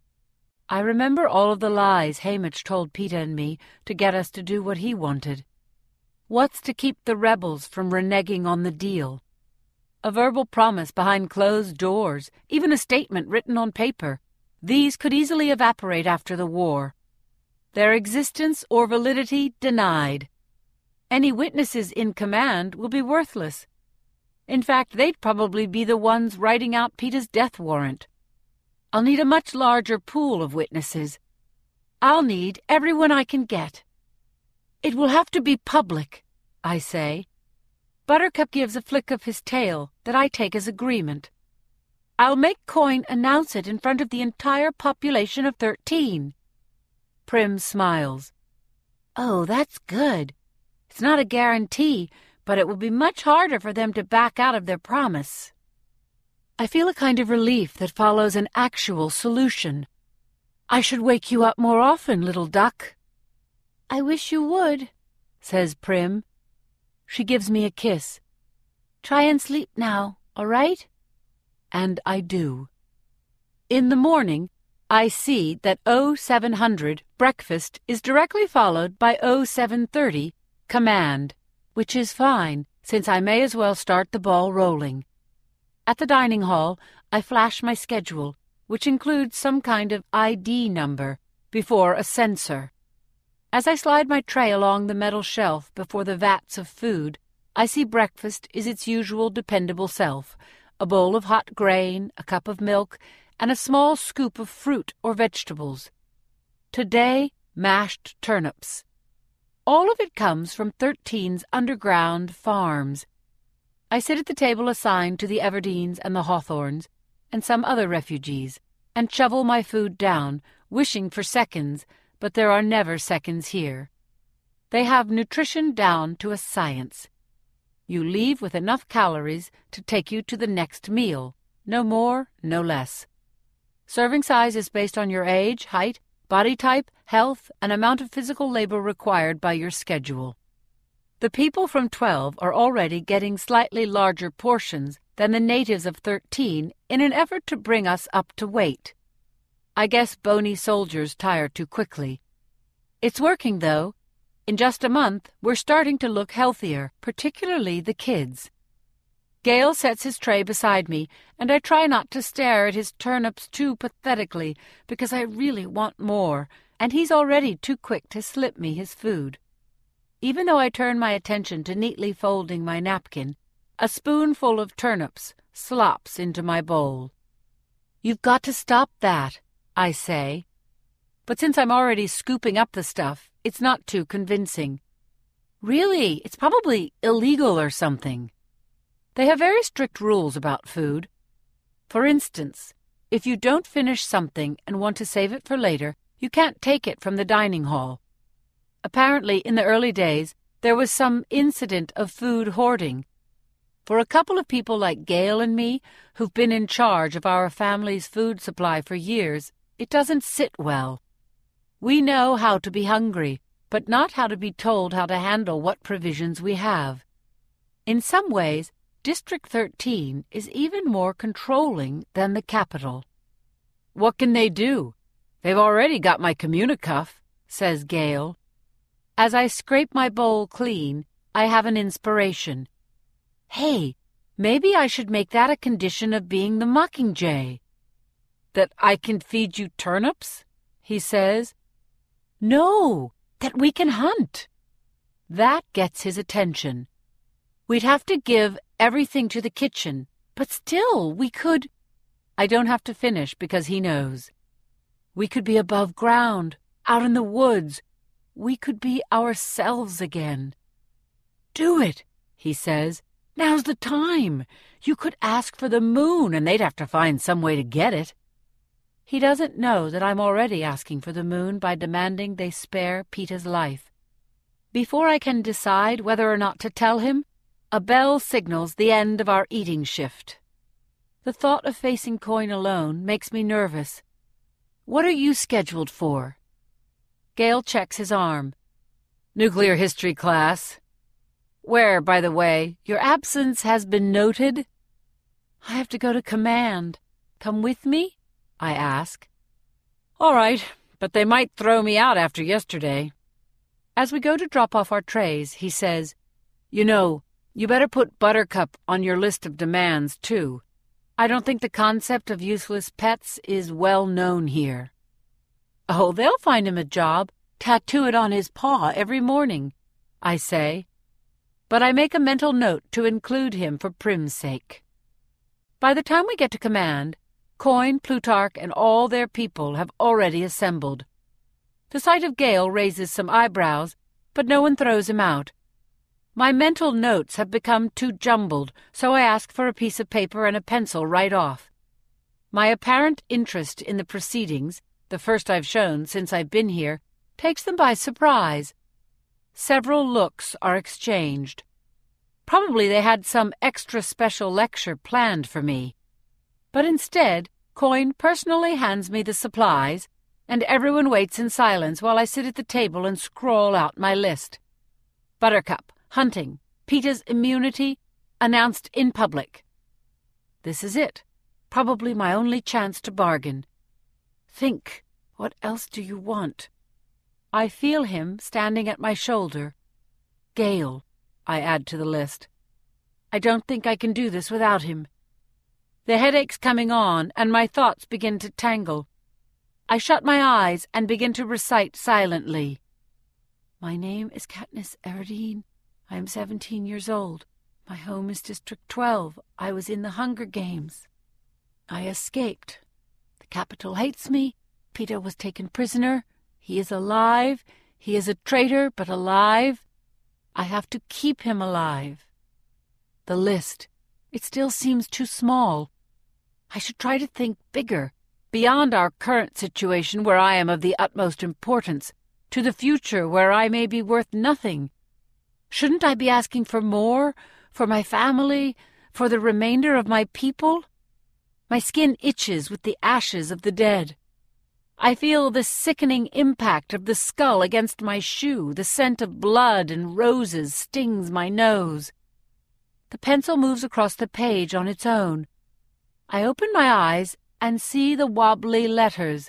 I remember all of the lies Haymitch told Peeta and me to get us to do what he wanted. What's to keep the rebels from reneging on the deal? A verbal promise behind closed doors, even a statement written on paper. These could easily evaporate after the war. Their existence or validity denied. Any witnesses in command will be worthless. In fact, they'd probably be the ones writing out Peeta's death warrant. I'll need a much larger pool of witnesses. I'll need everyone I can get. It will have to be public, I say. Buttercup gives a flick of his tail that I take as agreement. I'll make Coin announce it in front of the entire population of 13. Prim smiles. Oh, that's good. It's not a guarantee, but it will be much harder for them to back out of their promise. I feel a kind of relief that follows an actual solution. I should wake you up more often, little duck. I wish you would, says Prim. She gives me a kiss. Try and sleep now, all right? And I do. In the morning, I see that 0700 breakfast is directly followed by 0730 command, which is fine, since I may as well start the ball rolling. At the dining hall, I flash my schedule, which includes some kind of ID number, before a censor. As I slide my tray along the metal shelf before the vats of food, I see breakfast is its usual dependable self, a bowl of hot grain, a cup of milk, and a small scoop of fruit or vegetables. Today, mashed turnips. All of it comes from 13's underground farms. I sit at the table assigned to the Everdeens and the Hawthorns, and some other refugees, and shovel my food down, wishing for seconds, but there are never seconds here. They have nutrition down to a science. You leave with enough calories to take you to the next meal, no more, no less. Serving size is based on your age, height, body type, health, and amount of physical labor required by your schedule. The people from 12 are already getting slightly larger portions than the natives of 13 in an effort to bring us up to weight. I guess bony soldiers tire too quickly. It's working, though. In just a month, we're starting to look healthier, particularly the kids. Gale sets his tray beside me, and I try not to stare at his turnips too pathetically, because I really want more, and he's already too quick to slip me his food. Even though I turn my attention to neatly folding my napkin, a spoonful of turnips slops into my bowl. You've got to stop that, I say. But since I'm already scooping up the stuff, it's not too convincing. Really, it's probably illegal or something. They have very strict rules about food. For instance, if you don't finish something and want to save it for later, you can't take it from the dining hall. Apparently, in the early days, there was some incident of food hoarding. For a couple of people like Gale and me, who've been in charge of our family's food supply for years, it doesn't sit well. We know how to be hungry, but not how to be told how to handle what provisions we have. In some ways, District 13 is even more controlling than the capital. What can they do? They've already got my communicuff, says Gale. As I scrape my bowl clean, I have an inspiration. Hey, maybe I should make that a condition of being the Mockingjay. That I can feed you turnips? He says. No, that we can hunt. That gets his attention. We'd have to give everything to the kitchen, but still, we could... I don't have to finish because he knows. We could be above ground, out in the woods. We could be ourselves again. Do it, he says. Now's the time. You could ask for the moon, and they'd have to find some way to get it. He doesn't know that I'm already asking for the moon by demanding they spare Peeta's life. Before I can decide whether or not to tell him, a bell signals the end of our eating shift. The thought of facing Coin alone makes me nervous. What are you scheduled for? Gale checks his arm. Nuclear history class. Where, by the way, your absence has been noted. I have to go to command. Come with me? I ask. All right, but they might throw me out after yesterday. As we go to drop off our trays, he says, You know, you better put Buttercup on your list of demands, too. I don't think the concept of useless pets is well known here. Oh, they'll find him a job. Tattoo it on his paw every morning, I say. But I make a mental note to include him for Prim's sake. By the time we get to command, Coin, Plutarch, and all their people have already assembled. The sight of Gale raises some eyebrows, but no one throws him out. My mental notes have become too jumbled, so I ask for a piece of paper and a pencil right off. My apparent interest in the proceedings, the first I've shown since I've been here, takes them by surprise. Several looks are exchanged. Probably they had some extra special lecture planned for me. But instead, Coin personally hands me the supplies, and everyone waits in silence while I sit at the table and scrawl out my list. Buttercup, hunting, Peeta's immunity, announced in public. This is it, probably my only chance to bargain. Think, what else do you want? I feel him standing at my shoulder. Gale, I add to the list. I don't think I can do this without him. The headache's coming on, and my thoughts begin to tangle. I shut my eyes and begin to recite silently. My name is Katniss Everdeen. I am 17 years old. My home is District 12. I was in the Hunger Games. I escaped. The Capitol hates me. Peeta was taken prisoner. He is alive. He is a traitor, but alive. I have to keep him alive. The list. It still seems too small. I should try to think bigger, beyond our current situation where I am of the utmost importance, to the future where I may be worth nothing. Shouldn't I be asking for more, for my family, for the remainder of my people? My skin itches with the ashes of the dead. I feel the sickening impact of the skull against my shoe. The scent of blood and roses stings my nose. The pencil moves across the page on its own. I open my eyes and see the wobbly letters.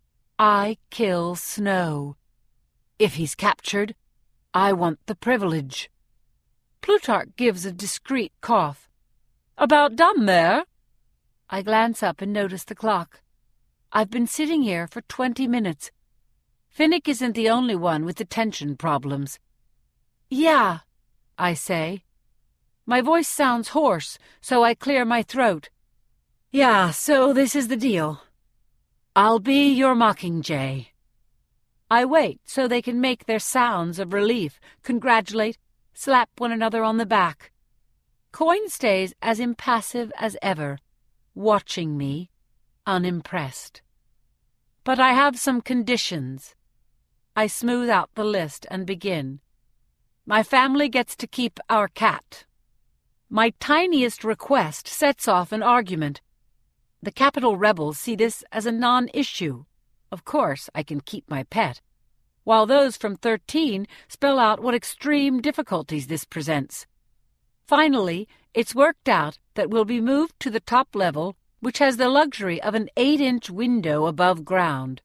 I kill Snow. If he's captured, I want the privilege. Plutarch gives a discreet cough. About done there? I glance up and notice the clock. I've been sitting here for 20 minutes. Finnick isn't the only one with attention problems. Yeah, I say. My voice sounds hoarse, so I clear my throat. Yeah, so this is the deal. I'll be your Mockingjay. I wait so they can make their sounds of relief, congratulate, slap one another on the back. Coin stays as impassive as ever, watching me, unimpressed. But I have some conditions. I smooth out the list and begin. My family gets to keep our cat. My tiniest request sets off an argument. The Capitol rebels see this as a non-issue. Of course, I can keep my pet, while those from 13 spell out what extreme difficulties this presents. Finally, it's worked out that we'll be moved to the top level, which has the luxury of an 8-inch window above ground.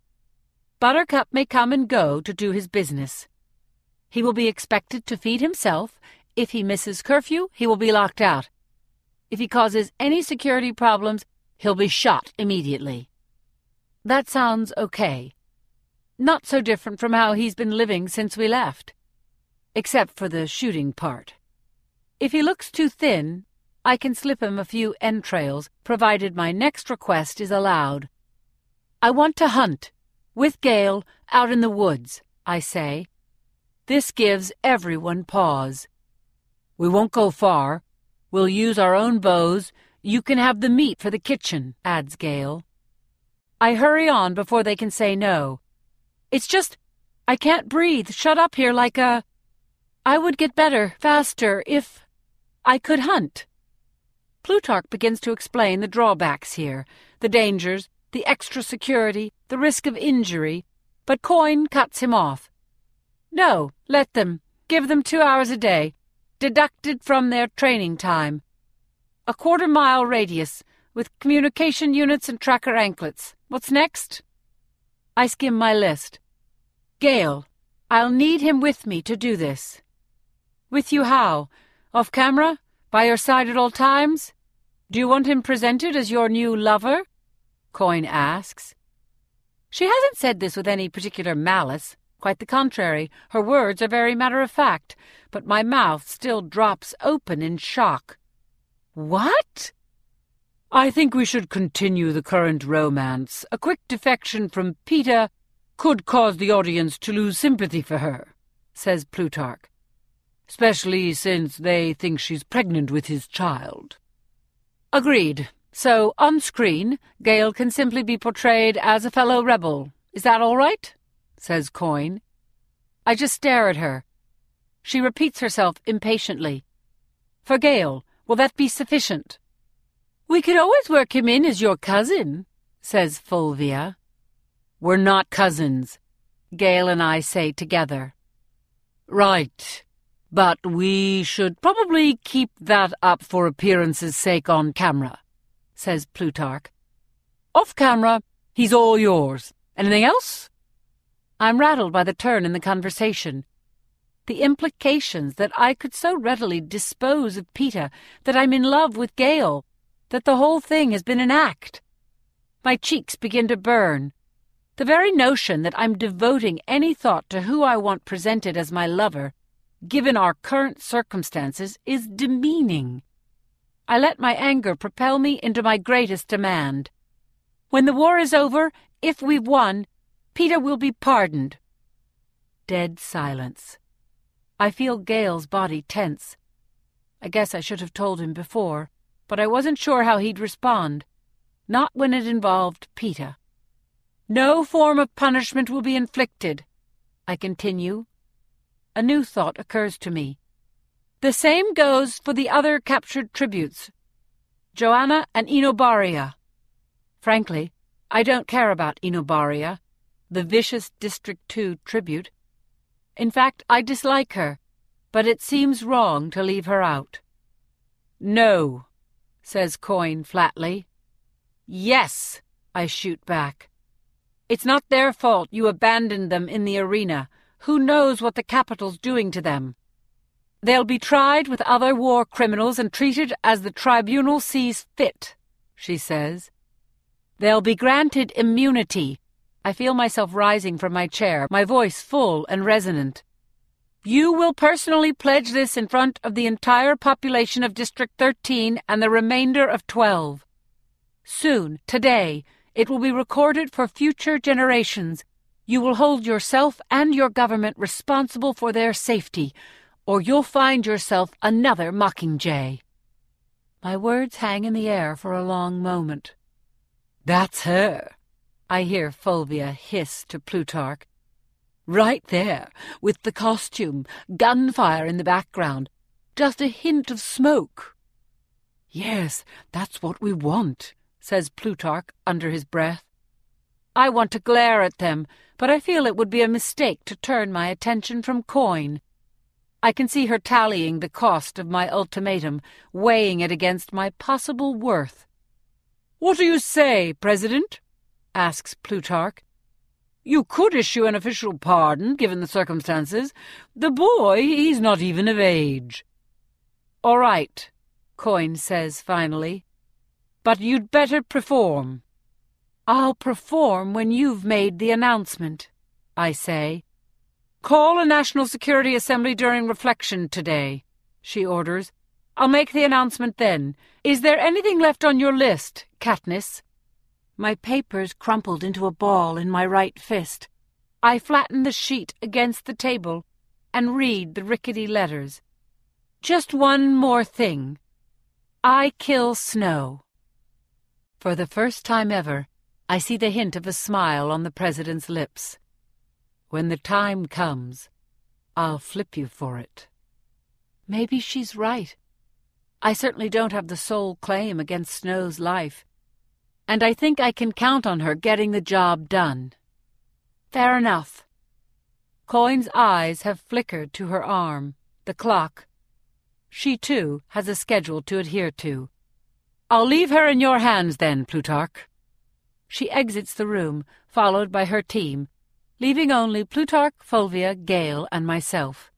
Buttercup may come and go to do his business. He will be expected to feed himself, If he misses curfew, he will be locked out. If he causes any security problems, he'll be shot immediately. That sounds okay. Not so different from how he's been living since we left. Except for the shooting part. If he looks too thin, I can slip him a few entrails, provided my next request is allowed. I want to hunt, with Gale, out in the woods, I say. This gives everyone pause. We won't go far. We'll use our own bows. You can have the meat for the kitchen, adds Gale. I hurry on before they can say no. It's just, I can't breathe, shut up here like a... I would get better, faster, if I could hunt. Plutarch begins to explain the drawbacks here, the dangers, the extra security, the risk of injury, but Coin cuts him off. No, let them. Give them 2 hours a day, deducted from their training time. A 1/4-mile radius, with communication units and tracker anklets. What's next? I skim my list. Gale, I'll need him with me to do this. With you how? Off camera? By your side at all times? Do you want him presented as your new lover? Coin asks. She hasn't said this with any particular malice. Quite the contrary. Her words are very matter-of-fact, but my mouth still drops open in shock. What? I think we should continue the current romance. A quick defection from Peeta could cause the audience to lose sympathy for her, says Plutarch. Especially since they think she's pregnant with his child. Agreed. So, on screen, Gale can simply be portrayed as a fellow rebel. Is that all right? Says Coin. I just stare at her. She repeats herself impatiently. For Gale, will that be sufficient? We could always work him in as your cousin, says Fulvia. We're not cousins, Gale and I say together. Right. But we should probably keep that up for appearance's sake on camera, says Plutarch. Off camera, he's all yours. Anything else? I'm rattled by the turn in the conversation. The implications that I could so readily dispose of Peeta, that I'm in love with Gale, that the whole thing has been an act. My cheeks begin to burn. The very notion that I'm devoting any thought to who I want presented as my lover, given our current circumstances, is demeaning. I let my anger propel me into my greatest demand. When the war is over, if we've won, Peeta will be pardoned. Dead silence. I feel Gale's body tense. I guess I should have told him before, but I wasn't sure how he'd respond. Not when it involved Peeta. No form of punishment will be inflicted, I continue. A new thought occurs to me. The same goes for the other captured tributes, Joanna and Enobaria. Frankly, I don't care about Enobaria, the vicious District 2 tribute. In fact, I dislike her, but it seems wrong to leave her out. No, says Coin flatly. Yes, I shoot back. It's not their fault you abandoned them in the arena. Who knows what the capital's doing to them? They'll be tried with other war criminals and treated as the tribunal sees fit, she says. They'll be granted immunity. I feel myself rising from my chair, my voice full and resonant. You will personally pledge this in front of the entire population of District 13 and the remainder of 12. Soon, today, it will be recorded for future generations. You will hold yourself and your government responsible for their safety, or you'll find yourself another Mockingjay. My words hang in the air for a long moment. That's her, I hear Fulvia hiss to Plutarch. Right there, with the costume, gunfire in the background, just a hint of smoke. Yes, that's what we want, says Plutarch under his breath. I want to glare at them, but I feel it would be a mistake to turn my attention from Coin. I can see her tallying the cost of my ultimatum, weighing it against my possible worth. What do you say, President? Asks Plutarch. You could issue an official pardon, given the circumstances. The boy, he's not even of age. All right, Coin says finally. But you'd better perform. I'll perform when you've made the announcement, I say. Call a National Security Assembly during reflection today, she orders. I'll make the announcement then. Is there anything left on your list, Katniss? My papers crumpled into a ball in my right fist. I flatten the sheet against the table and read the rickety letters. Just one more thing. I kill Snow. For the first time ever, I see the hint of a smile on the President's lips. When the time comes, I'll flip you for it. Maybe she's right. I certainly don't have the sole claim against Snow's life, and I think I can count on her getting the job done. Fair enough. Coin's eyes have flickered to her arm, the clock. She, too, has a schedule to adhere to. I'll leave her in your hands then, Plutarch. She exits the room, followed by her team, leaving only Plutarch, Fulvia, Gale, and myself.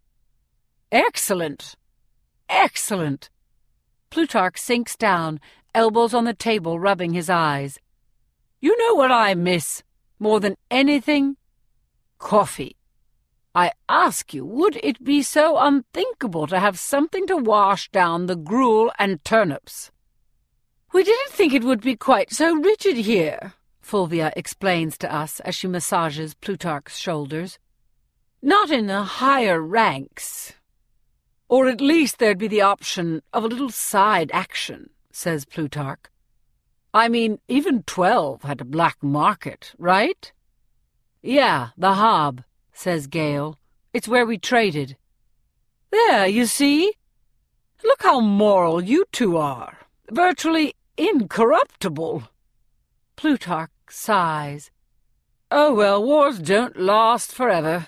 Excellent! Excellent! Plutarch sinks down, elbows on the table, rubbing his eyes. You know what I miss, more than anything? Coffee. I ask you, would it be so unthinkable to have something to wash down the gruel and turnips? We didn't think it would be quite so rigid here, Fulvia explains to us as she massages Plutarch's shoulders. Not in the higher ranks. Or at least there'd be the option of a little side action, says Plutarch. I mean, even 12 had a black market, right? Yeah, the Hob, says Gale. It's where we traded. There, you see? Look how moral you two are. Virtually incorruptible. Plutarch sighs. Oh, well, wars don't last forever.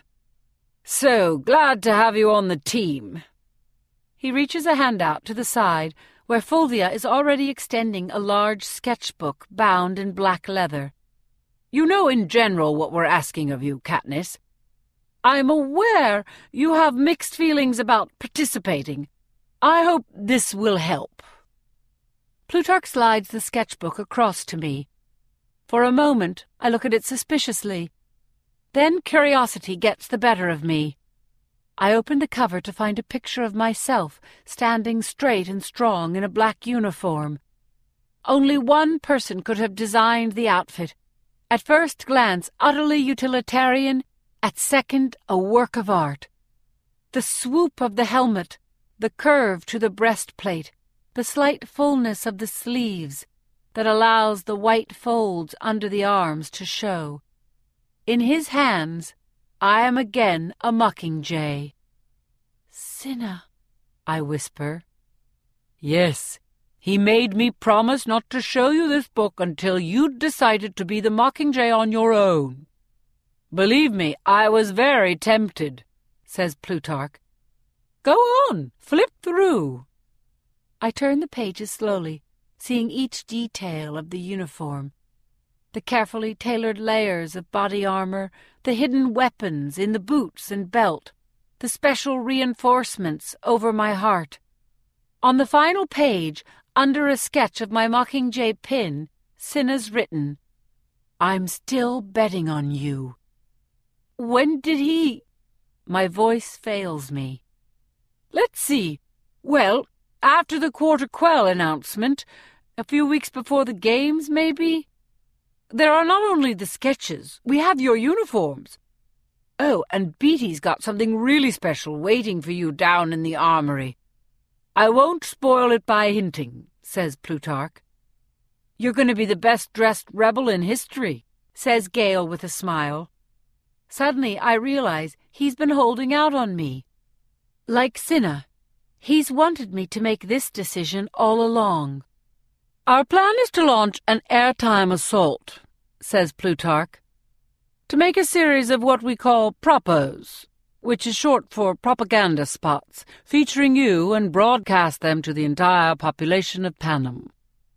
So glad to have you on the team. He reaches a hand out to the side, where Fulvia is already extending a large sketchbook bound in black leather. You know in general what we're asking of you, Katniss. I'm aware you have mixed feelings about participating. I hope this will help. Plutarch slides the sketchbook across to me. For a moment, I look at it suspiciously. Then curiosity gets the better of me. I open the cover to find a picture of myself standing straight and strong in a black uniform. Only one person could have designed the outfit. At first glance, utterly utilitarian, at second, a work of art. The swoop of the helmet, the curve to the breastplate, the slight fullness of the sleeves that allows the white folds under the arms to show. In his hands, I am again a mockingjay. Cinna, I whisper. Yes, he made me promise not to show you this book until you'd decided to be the mockingjay on your own. Believe me, I was very tempted, says Plutarch. Go on, flip through. I turn the pages slowly, seeing each detail of the uniform. The carefully tailored layers of body armor, the hidden weapons in the boots and belt, the special reinforcements over my heart. On the final page, under a sketch of my mockingjay pin, Cinna's written, I'm still betting on you. When did he... My voice fails me. Let's see. Well, after the Quarter Quell announcement, a few weeks before the games, maybe? There are not only the sketches, we have your uniforms. Oh, and Beatty's got something really special waiting for you down in the armory. I won't spoil it by hinting, says Plutarch. You're going to be the best-dressed rebel in history, says Gale with a smile. Suddenly I realize he's been holding out on me. Like Cinna, he's wanted me to make this decision all along. Our plan is to launch an airtime assault, says Plutarch, to make a series of what we call propos, which is short for propaganda spots, featuring you and broadcast them to the entire population of Panem.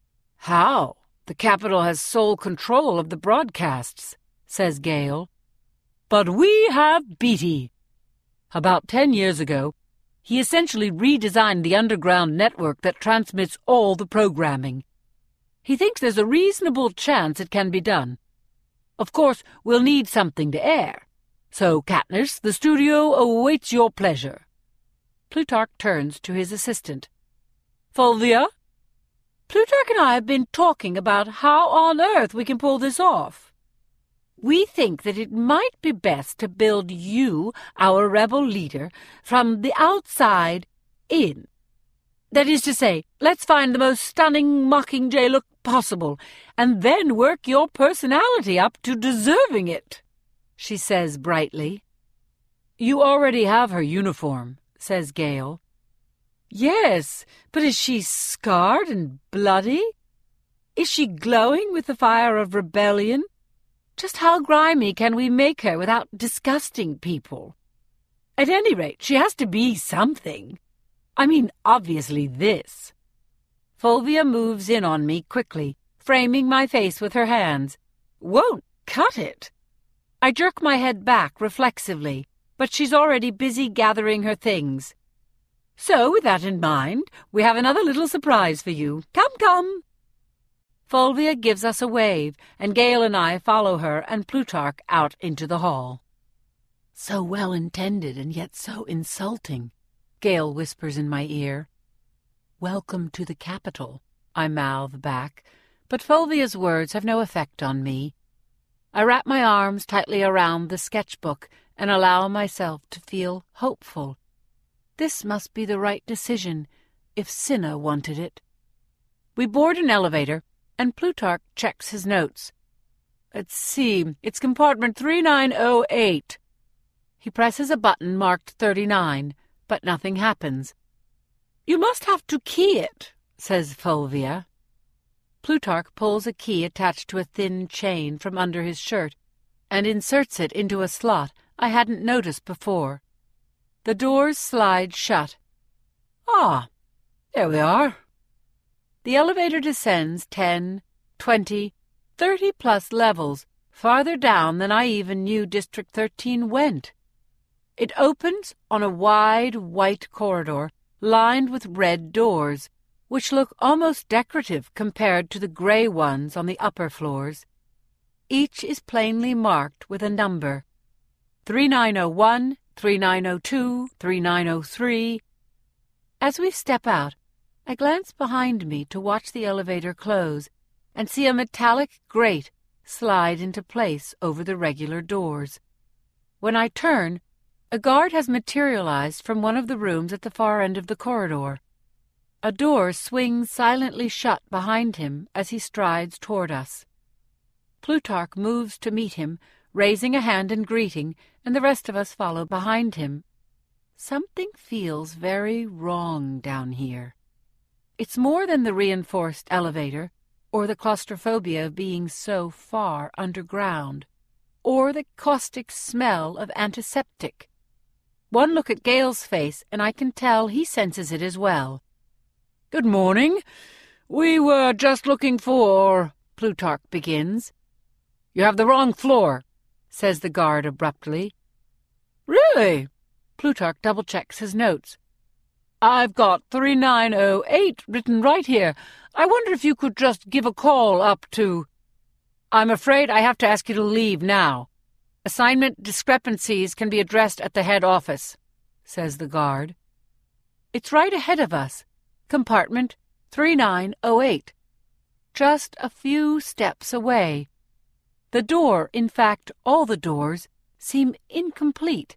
How? The capital has sole control of the broadcasts, says Gale. But we have Beatty. About 10 years ago, He essentially redesigned the underground network that transmits all the programming. He thinks there's a reasonable chance it can be done. Of course, we'll need something to air. So, Katniss, the studio awaits your pleasure. Plutarch turns to his assistant. Fulvia? Plutarch and I have been talking about how on earth we can pull this off. We think that it might be best to build you, our rebel leader, from the outside in. That is to say, let's find the most stunning Mockingjay look possible, and then work your personality up to deserving it, she says brightly. You already have her uniform, says Gale. Yes, but is she scarred and bloody? Is she glowing with the fire of rebellion? Just how grimy can we make her without disgusting people? At any rate, she has to be something. I mean, obviously this. Fulvia moves in on me quickly, framing my face with her hands. Won't cut it. I jerk my head back reflexively, but she's already busy gathering her things. So, with that in mind, we have another little surprise for you. Come, come. Fulvia gives us a wave, and Gale and I follow her and Plutarch out into the hall. So well-intended and yet so insulting, Gale whispers in my ear. Welcome to the capital, I mouth back, but Fulvia's words have no effect on me. I wrap my arms tightly around the sketchbook and allow myself to feel hopeful. This must be the right decision, if Cinna wanted it. We board an elevator, and Plutarch checks his notes. Let's see, it's compartment 3908. He presses a button marked 39, but nothing happens. You must have to key it, says Fulvia. Plutarch pulls a key attached to a thin chain from under his shirt and inserts it into a slot I hadn't noticed before. The doors slide shut. Ah, there we are. The elevator descends 10, 20, 30-plus levels, farther down than I even knew District 13 went. It opens on a wide, white corridor lined with red doors, which look almost decorative compared to the gray ones on the upper floors. Each is plainly marked with a number. 3901, 3902, 3903. As we step out, I glance behind me to watch the elevator close and see a metallic grate slide into place over the regular doors. When I turn, a guard has materialized from one of the rooms at the far end of the corridor. A door swings silently shut behind him as he strides toward us. Plutarch moves to meet him, raising a hand in greeting, and the rest of us follow behind him. Something feels very wrong down here. It's more than the reinforced elevator, or the claustrophobia of being so far underground, or the caustic smell of antiseptic. One look at Gale's face, and I can tell he senses it as well. Good morning. We were just looking for... Plutarch begins. You have the wrong floor, says the guard abruptly. Really? Plutarch double-checks his notes. I've got 3908 written right here. I wonder if you could just give a call up to... I'm afraid I have to ask you to leave now. Assignment discrepancies can be addressed at the head office, says the guard. It's right ahead of us, compartment 3908. Just a few steps away. The door, in fact, all the doors, seem incomplete.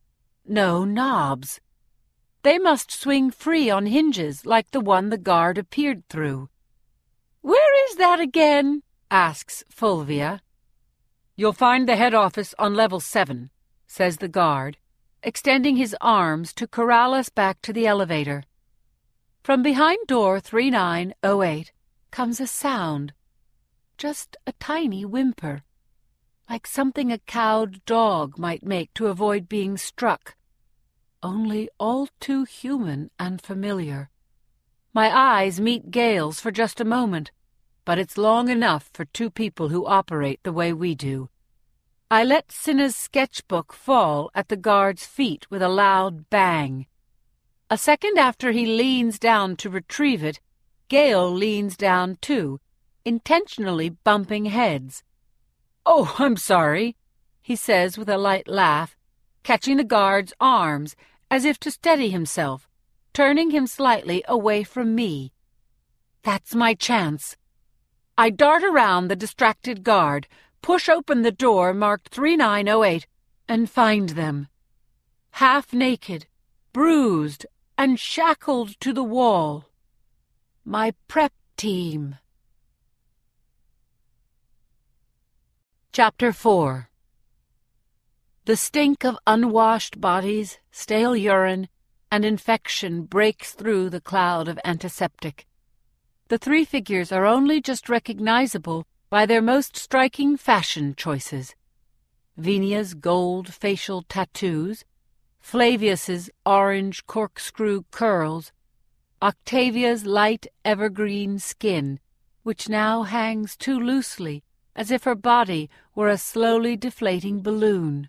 No knobs. They must swing free on hinges like the one the guard appeared through. Where is that again? Asks Fulvia. You'll find the head office on level 7, says the guard, extending his arms to corral us back to the elevator. From behind door 3908 comes a sound. Just a tiny whimper, like something a cowed dog might make to avoid being struck, only all too human and familiar. My eyes meet Gale's for just a moment, but it's long enough for two people who operate the way we do. I let Cinna's sketchbook fall at the guard's feet with a loud bang. A second after he leans down to retrieve it, Gale leans down too, intentionally bumping heads. "Oh, I'm sorry," he says with a light laugh, catching the guard's arms as if to steady himself, turning him slightly away from me. That's my chance. I dart around the distracted guard, push open the door marked 3908, and find them. Half naked, bruised, and shackled to the wall. My prep team. Chapter 4. The stink of unwashed bodies, stale urine, and infection breaks through the cloud of antiseptic. The three figures are only just recognizable by their most striking fashion choices. Venia's gold facial tattoos, Flavius's orange corkscrew curls, Octavia's light evergreen skin, which now hangs too loosely, as if her body were a slowly deflating balloon.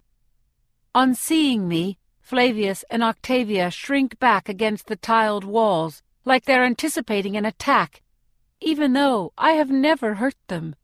On seeing me, Flavius and Octavia shrink back against the tiled walls, like they're anticipating an attack, even though I have never hurt them.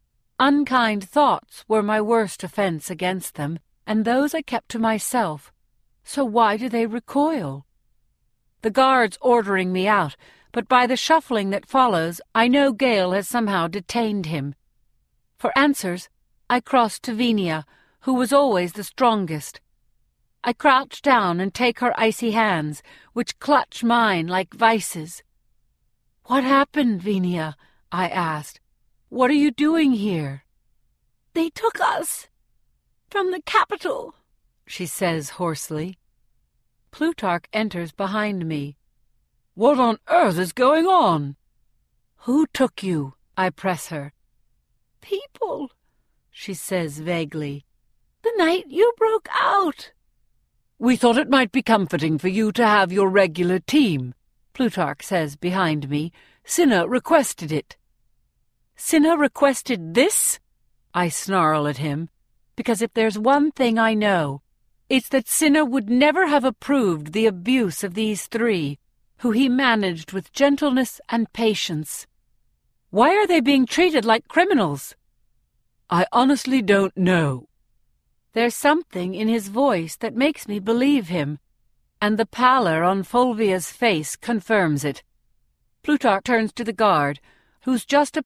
Unkind thoughts were my worst offense against them, and those I kept to myself. So why do they recoil? The guard's ordering me out, but by the shuffling that follows, I know Gale has somehow detained him. For answers, I cross to Venia, who was always the strongest. I crouch down and take her icy hands, which clutch mine like vices. "What happened, Venia?" I asked. "What are you doing here?" "They took us from the capital," she says hoarsely. Plutarch enters behind me. "What on earth is going on?" "Who took you?" I press her. "People," she says vaguely. "The night you broke out." "We thought it might be comforting for you to have your regular team," Plutarch says behind me. "Cinna requested it." "Cinna requested this?" I snarl at him, because if there's one thing I know, it's that Cinna would never have approved the abuse of these three, who he managed with gentleness and patience. Why are they being treated like criminals? "I honestly don't know." There's something in his voice that makes me believe him, and the pallor on Fulvia's face confirms it. Plutarch turns to the guard, who's just